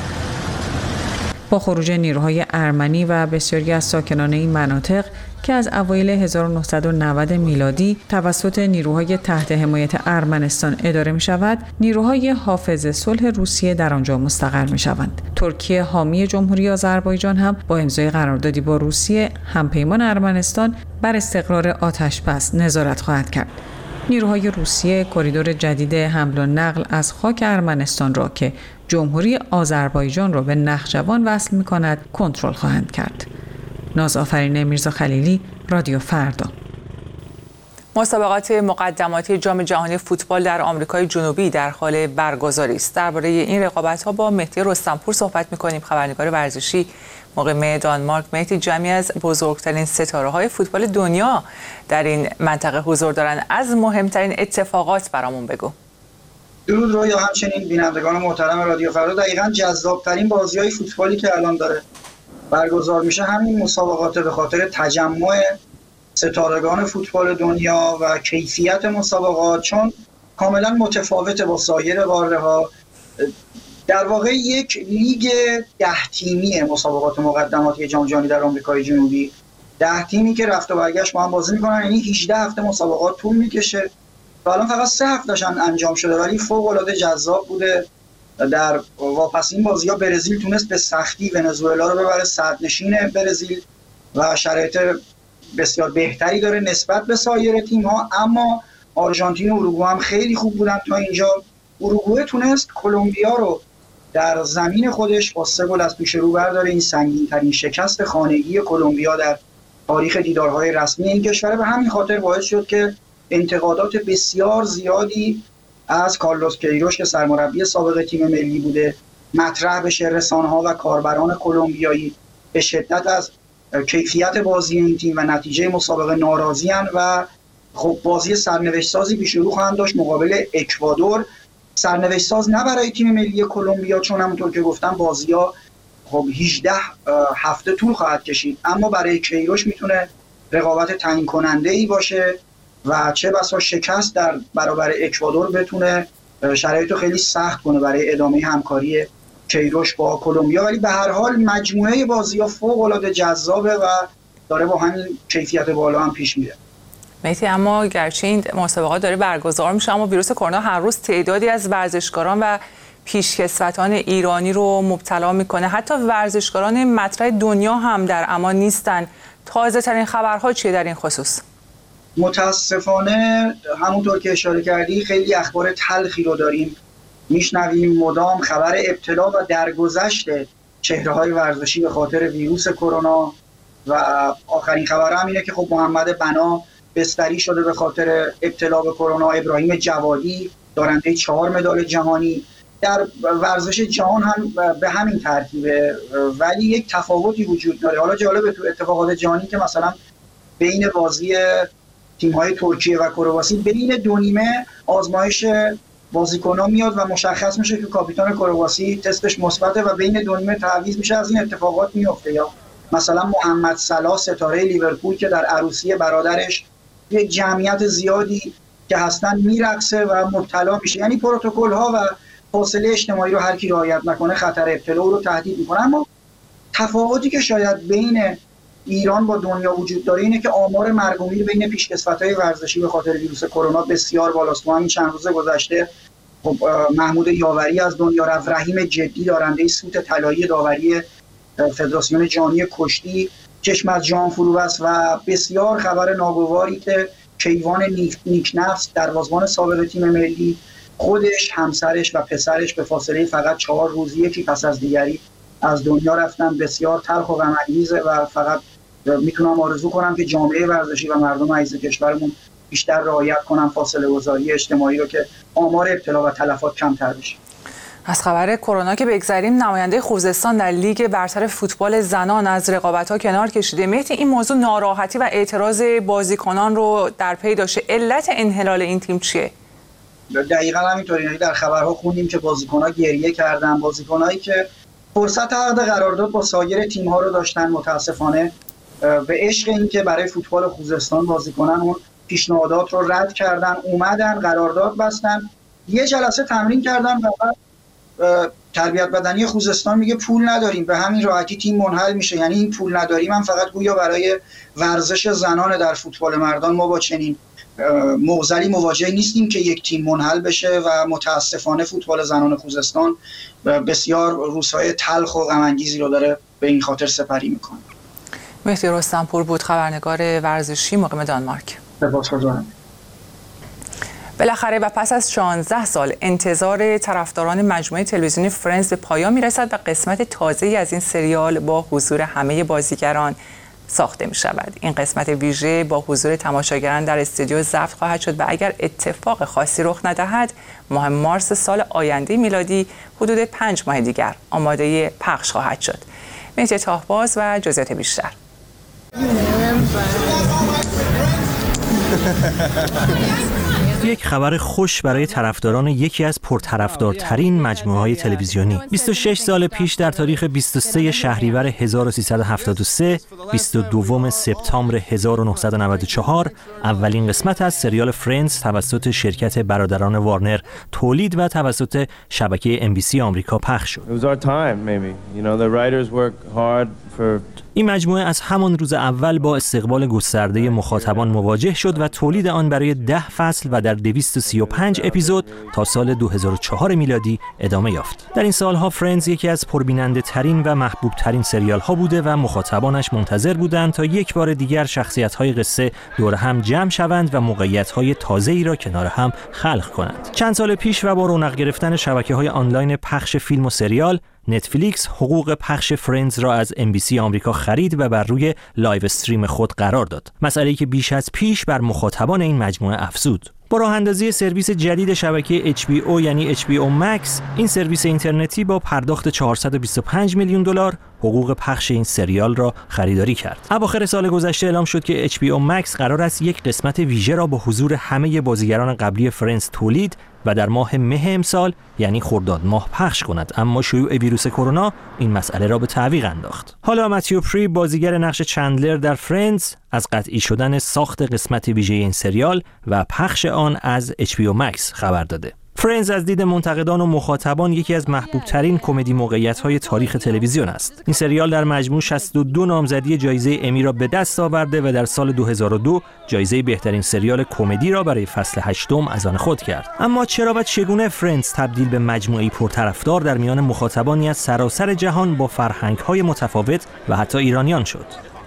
با خروج نیروهای ارمنی و بسیاری از ساکنان این مناطق که از اوایل هزار و نهصد و نود میلادی توسط نیروهای تحت حمایت ارمنستان اداره می شود، نیروهای حافظ صلح روسیه در آنجا مستقر می شوند. ترکیه حامی جمهوری آذربایجان هم با امضای قراردادی با روسیه همپیمان ارمنستان بر استقرار آتش‌بس نظارت خواهد کرد. نیروهای روسیه کریدور جدید حمل و نقل از خاک ارمنستان را که جمهوری آذربایجان را به نخجوان وصل می کند کنترل خواهند کرد. نازآفرین میرزاخلیلی، رادیو فردا. مسابقات مقدماتی جام جهانی فوتبال در آمریکای جنوبی در حال برگزاری است. درباره این رقابت‌ها با مهدی رستمپور صحبت می‌کنیم، خبرنگار ورزشی مقیم دانمارک. مهدی، جمعی از بزرگترین ستاره‌های فوتبال دنیا در این منطقه حضور دارند. از مهمترین اتفاقات برامون بگو. درود رو یا همچنین بینندگان محترم رادیو فردا. دقیقاً جذاب‌ترین بازی‌های فوتبالی که الان داره برگزار میشه همین مسابقات به خاطر تجمع ستارگان فوتبال دنیا و کیفیت مسابقات، چون کاملا متفاوته با سایر قاره‌ها. در واقع یک لیگ ده تیمی مسابقات مقدماتی جام جهانی در آمریکای جنوبی، ده تیمی که رفت و برگشت با هم بازی میکنن، یعنی هجده هفته مسابقات طول میکشه و الان فقط سه هفتهشن انجام شده ولی فوق العاده جذاب بوده. در واپسین بازی‌ها برزیل تونست به سختی ونزوئلا رو ببره، صدرنشین برزیل و شرایط بسیار بهتری داره نسبت به سایر تیم‌ها، اما آرژانتین و اروگوئه هم خیلی خوب بودن تا اینجا. اروگوئه تونست کلمبیا رو در زمین خودش با سه گل از پیش رو برداره. این سنگین‌ترین شکست خانگی کلمبیا در تاریخ دیدارهای رسمی این کشور به همین خاطر باعث شد که انتقادات بسیار زیادی از کارلوس کیروش که سرمربی سابق تیم ملی بوده مطرح بشه. رسانه‌ها و کاربران کلمبیایی به شدت از کیفیت بازی این تیم و نتیجه مسابقه ناراضی هستند و خب بازی سرنوشت سازی پیش رو خواهند داشت مقابل اکوادور. سرنوشت ساز نه برای تیم ملی کلمبیا، چون همونطور که گفتم بازی‌ها خب هجده هفته طول خواهد کشید، اما برای کیروش میتونه رقابت تعیین کننده ای باشه و چه بسا شکست در برابر اکوادور بتونه شرایطو خیلی سخت کنه برای ادامه همکاری کیروش با کلمبیا. ولی به هر حال مجموعه بازی‌ها فوق‌العاده جذابه و داره با همین کیفیت بالا هم پیش میره. مهدی، اما گرچه این مسابقات داره برگزار میشه، اما ویروس کرونا هر روز تعدادی از ورزشکاران و پیشکسوتان ایرانی رو مبتلا میکنه. حتی ورزشکاران مطرح دنیا هم در امان نیستن. تازه ترین خبرها چیه در این خصوص؟ متاسفانه همونطور که اشاره کردی خیلی اخبار تلخی رو داریم میشنویم، مدام خبر ابتلا و درگذشت چهره‌های ورزشی به خاطر ویروس کرونا و آخرین خبر هم اینه که خب محمد بنا بستری شده به خاطر ابتلا به کرونا. ابراهیم جوادی دارنده چهار مدال جهانی. در ورزش جهان هم به همین ترتیبه، ولی یک تفاوتی وجود داره. حالا جالبه تو اتفاقات جهانی که مثلا بین بازی تیم‌های ترکیه و کرواسی بین دو نیمه آزمایش بازیکن‌ها میاد و مشخص میشه که کاپیتان کرواسی تستش مثبته و بین دو نیمه تعویض میشه. از این اتفاقات میفته. یا مثلا محمد صلاح ستاره لیورپول که در عروسی برادرش یک جمعیت زیادی که هستن میرقصه و مبتلا میشه. یعنی پروتکل‌ها و فاصله اجتماعی رو هر کی رعایت نکنه خطر ابتلا رو تهدید میکنه. اما تفاوتی که شاید بین ایران با دنیا وجود داره اینه که آمار مرگ و میر بین پیشکسوت‌های ورزشی به خاطر ویروس کرونا بسیار بالاست. ما همین چند روز گذشته خب محمود یاوری از دنیا رفت، رحیم جدی دارنده سوت طلایی داوری فدراسیون جهانی کشتی چشم از جان فرو بست و بسیار خبر ناگواری که کیوان نیک نفس دروازه‌بان سابق تیم ملی، خودش، همسرش و پسرش به فاصله فقط چهار روز یکی پس از دیگری از دنیا رفتن. بسیار تلخ و غم‌انگیزه و فقط میتونم آرزو کنم که جامعه ورزشی و مردم عزیز کشورمون بیشتر رعایت کنن فاصله گذاری اجتماعی رو که آمار ابتلا و تلفات کمتر بشه. از خبر کرونا که بگذریم، نماینده خوزستان در لیگ برتر فوتبال زنان از رقابت‌ها کنار کشیده. مهدی، این موضوع ناراحتی و اعتراض بازیکنان رو در پی داشته. علت انحلال این تیم چیه؟ دقیقاً همینطوری. یعنی در خبرها خوندیم که بازیکن‌ها گریه کردن، بازیکنایی که فرصت عقد قرارداد با سایر تیم‌ها رو داشتن متاسفانه به عشق این که برای فوتبال خوزستان بازی کنن اون پیشنهادات رو رد کردن، اومدن قرارداد بستن، یه جلسه تمرین کردن و بعد تربیت بدنی خوزستان میگه پول نداریم، به همین راحتی تیم منحل میشه. یعنی این پول نداریم من فقط گویا برای ورزش زنان در فوتبال مردان. ما با چنین معضلی مواجه نیستیم که یک تیم منحل بشه و متاسفانه فوتبال زنان خوزستان بسیار روزهای تلخ و غم‌انگیزی رو داره به این خاطر سپری میکنه. مهدی رستمپور بود، خبرنگار ورزشی مقیم دانمارک. سپاسگزارم. بالاخره و پس از شانزده سال انتظار طرفداران مجموعه تلویزیونی فرندز به پایان میرسد و قسمت تازه‌ای از این سریال با حضور همه بازیگران ساخته می شود. این قسمت ویژه با حضور تماشاگران در استودیو ضبط خواهد شد و اگر اتفاق خاصی رخ ندهد ماه مارس سال آینده میلادی حدود پنج ماه دیگر آماده پخش خواهد شد. مهدی تاهباز و جزئیات بیشتر. یک خبر خوش برای طرفداران یکی از پرطرفدارترین مجموعه‌های تلویزیونی. بیست و شش سال پیش در تاریخ بیست و سوم شهریور هزار و سیصد و هفتاد و سه، بیست و دوم سپتامبر هزار و نهصد و نود و چهار، اولین قسمت از سریال فرندز توسط شرکت برادران وارنر تولید و توسط شبکه ام بی سی آمریکا پخش شد. این مجموعه از همان روز اول با استقبال گسترده مخاطبان مواجه شد و تولید آن برای ده فصل و در دویست و سی و پنج اپیزود تا سال دو هزار و چهار میلادی ادامه یافت. در این سالها فرندز یکی از پربیننده ترین و محبوب ترین سریال ها بوده و مخاطبانش منتظر بودند تا یک بار دیگر شخصیت های قصه دور هم جمع شوند و موقعیت های تازه‌ای را کنار هم خلق کنند. چند سال پیش و با رونق گرفتن شبکه‌های آنلاین پخش فیلم و سریال، نتفلیکس حقوق پخش فرندز را از ام بی سی آمریکا خرید و بر روی لایو استریم خود قرار داد. مسئله‌ای که بیش از پیش بر مخاطبان این مجموعه افزود. با راه اندازی سرویس جدید شبکه اچ بی او یعنی اچ بی او Max، این سرویس اینترنتی با پرداخت چهارصد و بیست و پنج میلیون دلار حقوق پخش این سریال را خریداری کرد. اواخر سال گذشته اعلام شد که اچ بی او Max قرار است یک قسمت ویژه را با حضور همه بازیگران قبلی فرندز تولید و در ماه مه امسال یعنی خرداد ماه پخش کند، اما شیوع ویروس کرونا این مسئله را به تعویق انداخت. حالا متیو پری، بازیگر نقش چندلر در فرندز، از قطعی شدن ساخت قسمت ویژه این سریال و پخش آن از اچ بی او Max خبر داده. فرندز از دید منتقدان و مخاطبان یکی از محبوب ترین کمدی موقعیت‌های تاریخ تلویزیون است. این سریال در مجموع شصت و دو نامزدی جایزه امی را به دست آورده و در سال دو هزار و دو جایزه بهترین سریال کمدی را برای فصل هشتم از آن خود کرد. اما چرا و چگونه فرندز تبدیل به مجموعه‌ای پرطرفدار در میان مخاطبانی از سراسر جهان با فرهنگ‌های متفاوت و حتی ایرانیان شد؟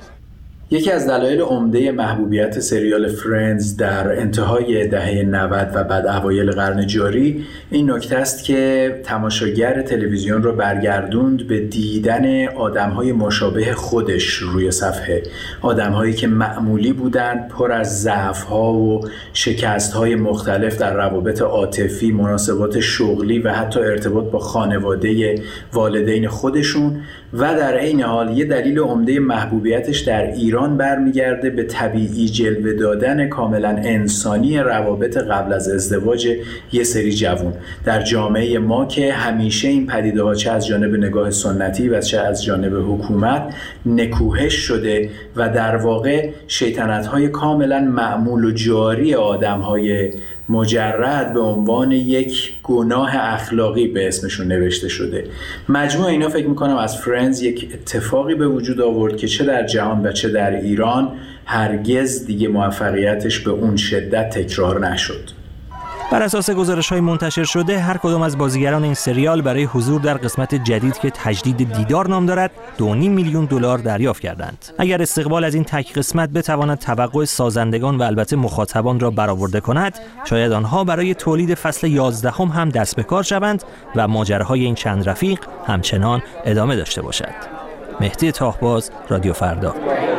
یکی از دلایل عمده محبوبیت سریال فرندز در انتهای دهه نود و بعد اوایل قرن جاری این نکته است که تماشاگر تلویزیون را برگردوند به دیدن آدم‌های مشابه خودش روی صفحه، آدم‌هایی که معمولی بودند، پر از ضعف‌ها و شکست‌های مختلف در روابط عاطفی، مناسبات شغلی و حتی ارتباط با خانواده والدین خودشون، و در عین حال یه دلیل عمده محبوبیتش در ایران برمیگرده به طبیعی جلوه دادن کاملا انسانی روابط قبل از ازدواج یه سری جوان در جامعه ما که همیشه این پدیده ها چه از جانب نگاه سنتی و چه از جانب حکومت نکوهش شده و در واقع شیطنت های کاملا معمول و جاری آدم های مجرد به عنوان یک گناه اخلاقی به اسمشون نوشته شده. مجموع اینا فکر میکنم از فرندز یک اتفاقی به وجود آورد که چه در جهان و چه در ایران هرگز دیگه موفقیتش به اون شدت تکرار نشد. بر اساس گزارش‌های منتشر شده، هر کدام از بازیگران این سریال برای حضور در قسمت جدید که تجدید دیدار نام دارد، دو و نیم میلیون دلار دریافت کردند. اگر استقبال از این تک قسمت بتواند توقع سازندگان و البته مخاطبان را برآورده کند، شاید آنها برای تولید فصل یازدهم هم دست به کار شوند و ماجراهای این چند رفیق همچنان ادامه داشته باشد. مهدی تاهباز، رادیو فردا.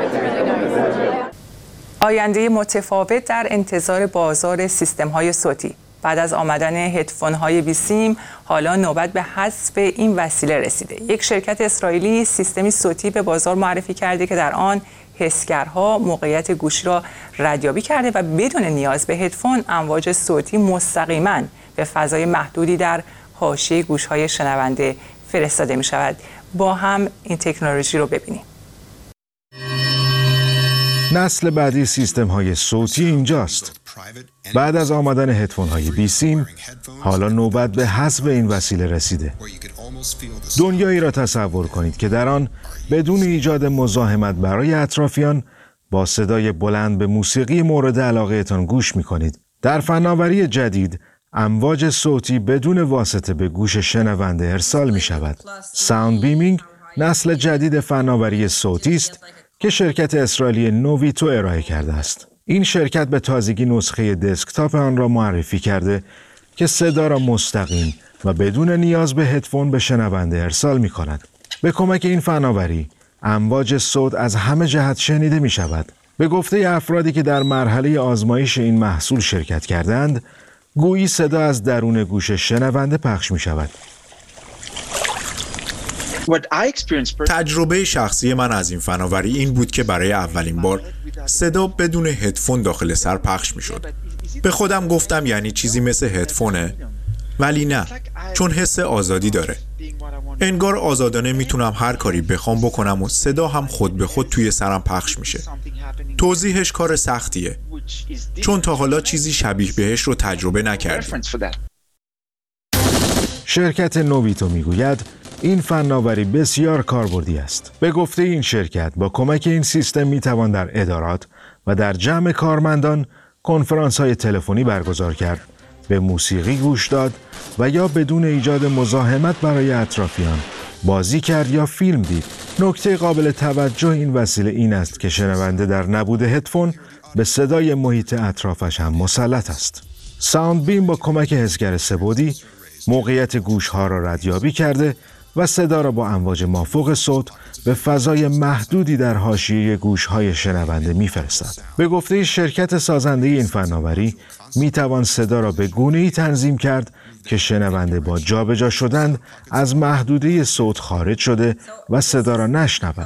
آینده متفاوت در انتظار بازار سیستم‌های صوتی. بعد از آمدن هدفون‌های بیسیم، حالا نوبت به حذف این وسیله رسیده. یک شرکت اسرائیلی سیستمی صوتی به بازار معرفی کرده که در آن حسگرها موقعیت گوشی را ردیابی کرده و بدون نیاز به هدفون امواج صوتی مستقیما به فضای محدودی در حاشیه گوش‌های شنونده فرستاده می‌شود. با هم این تکنولوژی رو ببینیم. نسل بعدی سیستم‌های صوتی اینجاست. بعد از آمدن هدفون‌های بیسیم، حالا نوبت به حذف این وسیله رسیده. دنیایی را تصور کنید که در آن بدون ایجاد مزاحمت برای اطرافیان با صدای بلند به موسیقی مورد علاقه‌تان گوش می‌کنید. در فناوری جدید، امواج صوتی بدون واسطه به گوش شنونده ارسال می‌شود. ساوند بیمینگ نسل جدید فناوری صوتی است که شرکت اسرائیلی نوویتو ارائه کرده است. این شرکت به تازگی نسخه دسکتاپ آن را معرفی کرده که صدا را مستقیم و بدون نیاز به هدفون به شنونده ارسال می کند. به کمک این فناوری، امواج صوت از همه جهت شنیده می شود. به گفته افرادی که در مرحله آزمایش این محصول شرکت کردند، گویی صدا از درون گوش شنونده پخش می شود. تجربه شخصی من از این فناوری این بود که برای اولین بار صدا بدون هدفون داخل سر پخش می شد. به خودم گفتم یعنی چیزی مثل هدفونه، ولی نه، چون حس آزادی داره. انگار آزادانه میتونم هر کاری بخوام بکنم و صدا هم خود به خود توی سرم پخش میشه. توضیحش کار سختیه، چون تا حالا چیزی شبیه بهش رو تجربه نکردیم. شرکت نوویتو میگوید این فناوری بسیار کاربردی است. به گفته این شرکت، با کمک این سیستم میتوان در ادارات و در جمع کارمندان کنفرانس‌های تلفنی برگزار کرد، به موسیقی گوش داد و یا بدون ایجاد مزاحمت برای اطرافیان بازی کرد یا فیلم دید. نکته قابل توجه این وسیله این است که شنونده در نبود هدفون به صدای محیط اطرافش هم مسلط است. ساوند بیم با کمک حسگر سه‌بعدی موقعیت گوش‌ها را ردیابی کرده و صدا را با امواج مافوق صوت به فضای محدودی در حاشیه گوش‌های شنونده می‌فرستد. به گفته شرکت سازنده این فناوری، می‌توان صدا را به گونه‌ای تنظیم کرد که شنونده با جابجا شدن از محدوده صوت خارج شده و صدا را نشنود.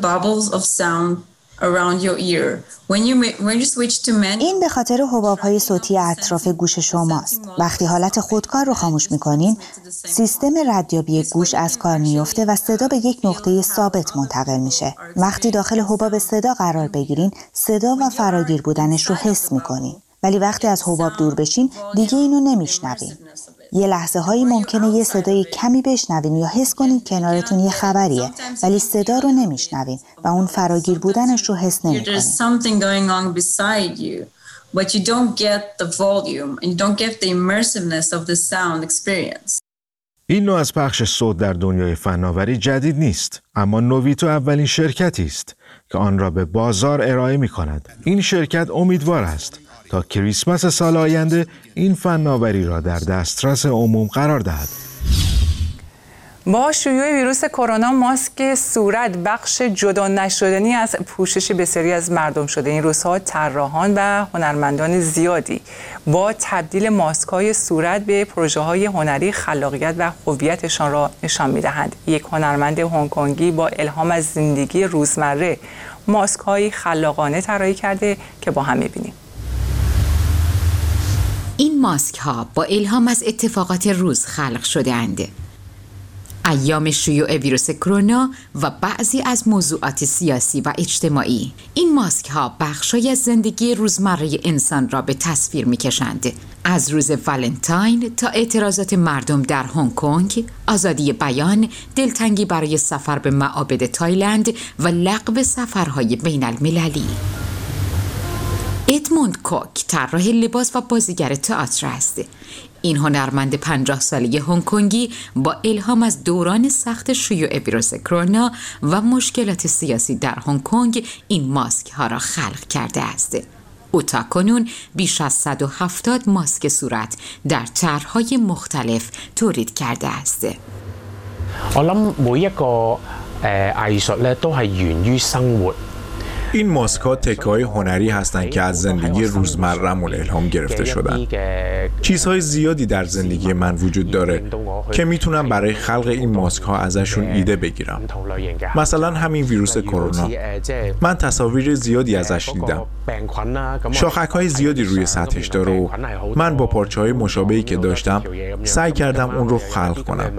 این به خاطر حباب‌های صوتی اطراف گوش شماست. وقتی حالت خودکار رو خاموش می‌کنین، سیستم ردیابی گوش از کار میفته و صدا به یک نقطه ثابت منتقل میشه. وقتی داخل حباب صدا قرار بگیرین، صدا و فراگیر بودنش رو حس می‌کنین. ولی وقتی از حباب دور بشین، دیگه اینو نمیشنوین. یه لحظه هایی ممکنه یه صدای کمی بشنوین یا حس کنین کنارتون یه خبریه، ولی صدا رو نمیشنوین و اون فراگیر بودنش رو حس نمی‌کنین. این نوع از پخش صوت در دنیای فناوری جدید نیست، اما نویتو اولین شرکتی است که آن را به بازار ارائه می‌کند. این شرکت امیدوار است تا کریسمس سال آینده این فناوری را در دسترس عموم قرار دهد. با شیوع ویروس کرونا ماسک صورت بخش جدا نشدنی از پوشش بسیاری از مردم شده. این روزها طراحان و هنرمندان زیادی با تبدیل ماسک‌های صورت به پروژه‌های هنری خلاقیت و هویتشان را نشان می‌دهند. یک هنرمند هنگ کنگی با الهام از زندگی روزمره ماسک‌های خلاقانه طراحی کرده که با هم می‌بینیم. این ماسک ها با الهام از اتفاقات روز خلق شده اند. ایام شیوع ویروس کرونا و بعضی از موضوعات سیاسی و اجتماعی. این ماسک ها بخشی از زندگی روزمره انسان را به تصویر می کشند. از روز ولنتاین تا اعتراضات مردم در هنگ کنگ، آزادی بیان، دلتنگی برای سفر به معابد تایلند و لغو سفرهای بین المللی. ادموند کوک طراح لباس و بازیگر تئاتر است. این هنرمند پنجاه ساله هنگ کنگی با الهام از دوران سخت شیوع ویروس کرونا و مشکلات سیاسی در هنگ کنگ این ماسک ها را خلق کرده است. او تاکنون بیش از صد و هفتاد ماسک صورت در طرح‌های مختلف تولید کرده است. 我諗每一個誒藝術咧都係源於生活。 این ماسک‌ها تکه‌های هنری هستند که از زندگی روزمره‌مون الهام گرفته شدن. چیزهای زیادی در زندگی من وجود داره که میتونم برای خلق این ماسک‌ها ازشون ایده بگیرم. مثلا همین ویروس کرونا. من تصاویر زیادی ازش دیدم. شاخک‌های زیادی روی سطحش داره و من با پارچه‌های مشابهی که داشتم سعی کردم اون رو خلق کنم.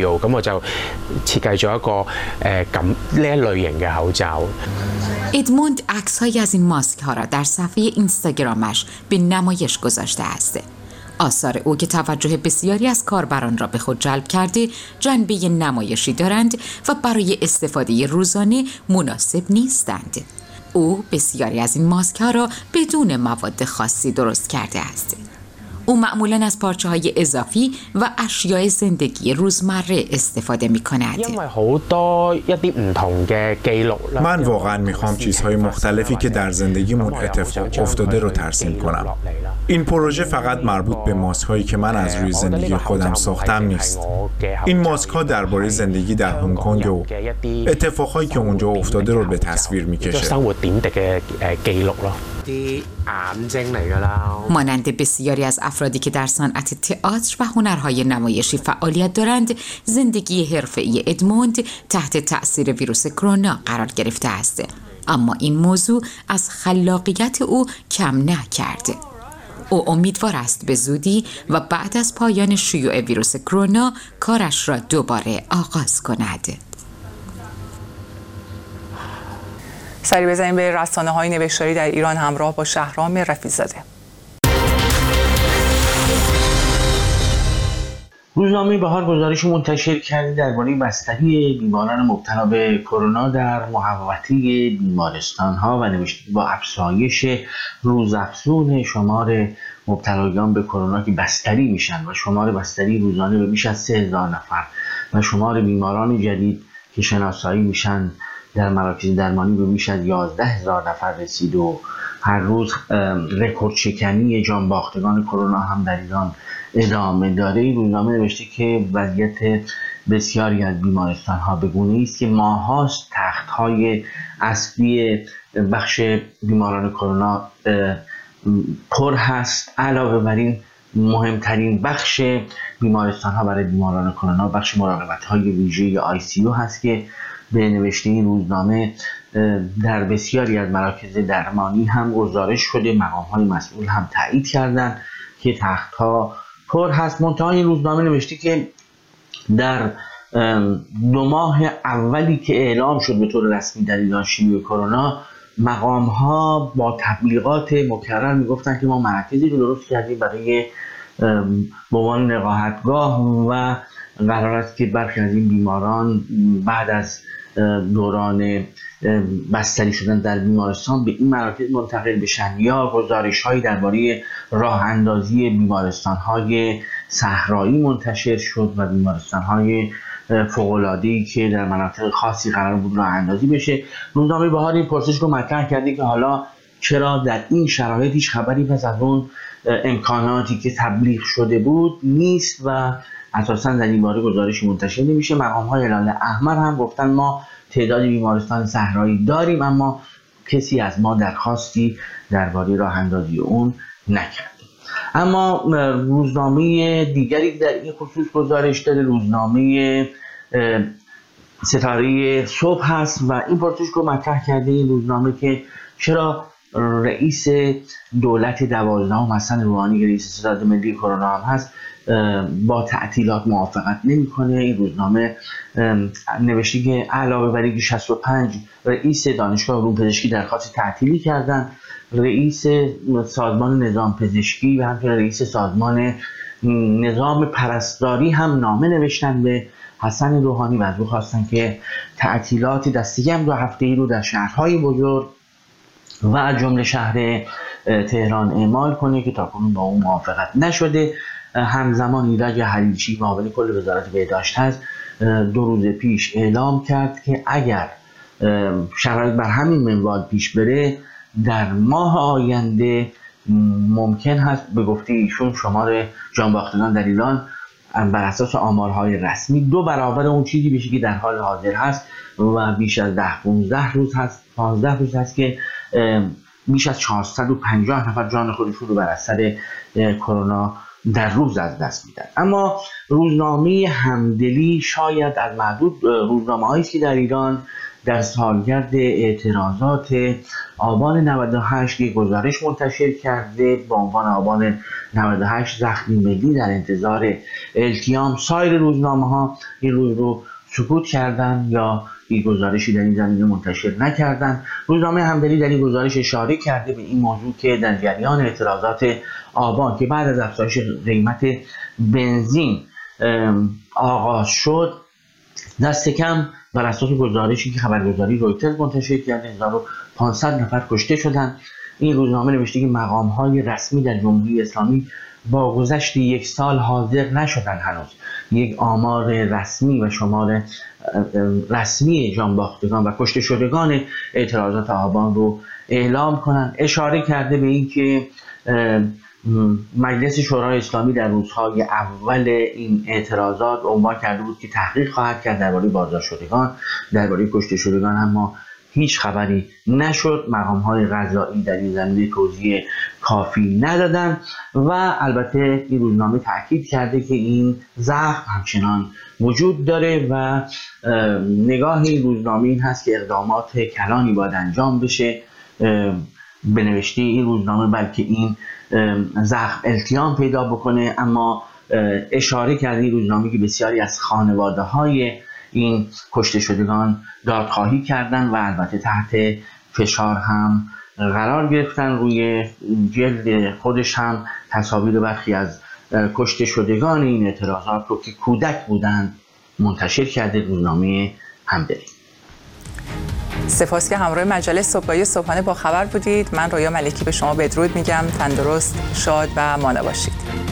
ادموند عکس‌هایی از این ماسک ها را در صفحه اینستاگرامش به نمایش گذاشته است. آثار او که توجه بسیاری از کاربران را به خود جلب کرده، جنبه نمایشی دارند و برای استفاده روزانه مناسب نیستند. او بسیاری از این ماسک ها را بدون مواد خاصی درست کرده است. او معمولاً از پارچه‌های اضافی و اشیاء زندگی روزمره استفاده می‌کند. من واقعاً می‌خوام چیزهای مختلفی که در زندگیمون اتفاق افتاده رو ترسیم کنم. این پروژه فقط مربوط به ماسک‌هایی که من از روی زندگی خودم ساختم نیست. این ماسک‌ها درباره زندگی در هنگ کنگ و اتفاقهایی که اونجا افتاده رو به تصویر می‌کشه. مانند بسیاری از افرادی که در صنعت تئاتر و هنرهای نمایشی فعالیت دارند، زندگی حرفه‌ای ادموند تحت تأثیر ویروس کرونا قرار گرفته است. اما این موضوع از خلاقیت او کم نکرد. او امیدوار است به زودی و بعد از پایان شیوع ویروس کرونا کارش را دوباره آغاز کند. سری بزنیم به رسانه‌های نوشتاری در ایران همراه با شهرام رفیع‌زاده. روزنامه بهار گزارشی منتشر کرده درباره بستری بیماران مبتلا به کرونا در محوطه بیمارستان‌ها و نوشته با افزایش روزافزون شمار مبتلایان به کرونا که بستری میشن و شمار بستری روزانه به بیش از سه هزار نفر و شمار بیماران جدید که شناسایی میشن در مراکز درمانی به بیش از یازده هزار نفر رسید و هر روز رکورد شکنی جانباختگان کرونا هم در ایران ادامه داره. این روزنامه نوشته که وضعیت بسیاری از بیمارستان ها به گونه‌ای است که ماهاست تخت های اصلی بخش بیماران کرونا پر هست. علاوه بر این مهمترین بخش بیمارستان ها برای بیماران کرونا بخش مراقبت های ویژه آی سی یو هست که به نوشته این روزنامه در بسیاری از مراکز درمانی هم گزارش شده، مقام های مسئول هم تایید کردن که تخت ها پر هست. منتها این روزنامه نوشته که در دو ماه اولی که اعلام شد به طور رسمی در ایران شیوع کرونا، مقام ها با تبلیغات مکرر میگفتن که ما مراکزی رو درست کردیم برای به عنوان نقاهتگاه و قرار است که برخی از این بیماران بعد از دوران بستری شدن در بیمارستان به این مراکز منتقل بشن، یا گزارش هایی درباره راه اندازی بیمارستان های صحرایی منتشر شد و بیمارستان های فوق‌العاده‌ای که در مناطق خاصی قرار بود راه اندازی بشه. روزنامه بهار این پرسش رو مطرح کرده که حالا چرا در این شرایط هیچ خبری پس از اون امکاناتی که تبلیغ شده بود نیست و اساساً در این باره گزارشی منتشر نمیشه. مقام‌های هلال احمر هم گفتن ما تعداد بیمارستان صحرایی داریم اما کسی از ما درخواستی درباره راه اندازی اون نکرد. اما روزنامه دیگری در این خصوص گزارش داره، روزنامه ستاره صبح هست و این پرسش رو مطرح کرده این روزنامه که چرا رئیس دولت دوازدهم حسن روحانی که رئیس ستاد ملی کرونا هم هست با تعطیلات موافقت نمی‌کنه. این روزنامه نوشته که علاوه بر اینکه شصت و پنج رئیس دانشگاه علوم پزشکی درخواست تعطیلی کردن، رئیس سازمان نظام پزشکی و همچنین رئیس سازمان نظام پرستاری هم نامه نوشتن به حسن روحانی و از او خواستن که تعطیلات دستی هم دو هفته‌ای رو در شهرهای بزرگ و از جمله شهر تهران اعمال کنه که تاکنون با اون موافقت نشده. همزمان ایرج حریچی معاون کل وزارت بهداشت هست دو روز پیش اعلام کرد که اگر شرایط بر همین منوال پیش بره در ماه آینده ممکن هست به گفته ایشون شمار جانباختگان در ایران بر اساس آمارهای رسمی دو برابر اون چیزی بشه که در حال حاضر هست و بیش از ده پانزده روز هست پانزده روز هست که بیش از چهارصد و پنجاه نفر جان خودشون رو بر اثر کرونا در روز از دست میدن. اما روزنامه همدلی شاید از معدود روزنامه‌هایی است که در ایران در سالگرد اعتراضات آبان نود و هشت یک گزارش منتشر کرده با عنوان آبان نود و هشت زخمی ملی در انتظار التیام. سایر روزنامه‌ها این روز رو سکوت کردن یا این گزارشی در این زمینه منتشر نکردن. روزنامه همدلی در این گزارش اشاره کرده به این موضوع که در جریان اعتراضات آبان که بعد از افزایش قیمت بنزین آغاز شد، دست کم بر اساس گزارشی که خبرگزاری رویترز منتشر کرده هزار و پانصد نفر کشته شدند. این روزنامه نوشته که مقام‌های رسمی در جمهوری اسلامی با گذشت یک سال حاضر نشدن هنوز یک آمار رسمی و شمار رسمی جانباختگان و کشته شدگان اعتراضات آبان رو اعلام کنند. اشاره کرده به اینکه مجلس شورای اسلامی در روزهای اول این اعتراضات عنوان کرده بود که تحقیق خواهد کرد درباره بازداشت شدگان، درباره کشته شدگان، اما هیچ خبری نشد. مقام‌های قضایی در این زمینه توضیح کافی ندادن و البته این روزنامه تاکید کرده که این زخم همچنان وجود داره و نگاه این روزنامه این هست که اقدامات کلانی باید انجام بشه. به نوشته این روزنامه بلکه این زخم التیام پیدا بکنه، اما اشاره کرده این روزنامه که بسیاری از خانواده های این کشته شدگان دادخواهی کردن و البته تحت فشار هم قرار گرفتن. روی جلد خودش هم تصاویر برخی از کشته شدگان این اعتراضات رو که کودک بودن منتشر کرده روزنامه همدلی. سپاس که همراه مجله صبحگاهی صبحانه با خبر بودید. من رویا ملکی به شما بدرود میگم. تندرست، شاد و مانا باشید.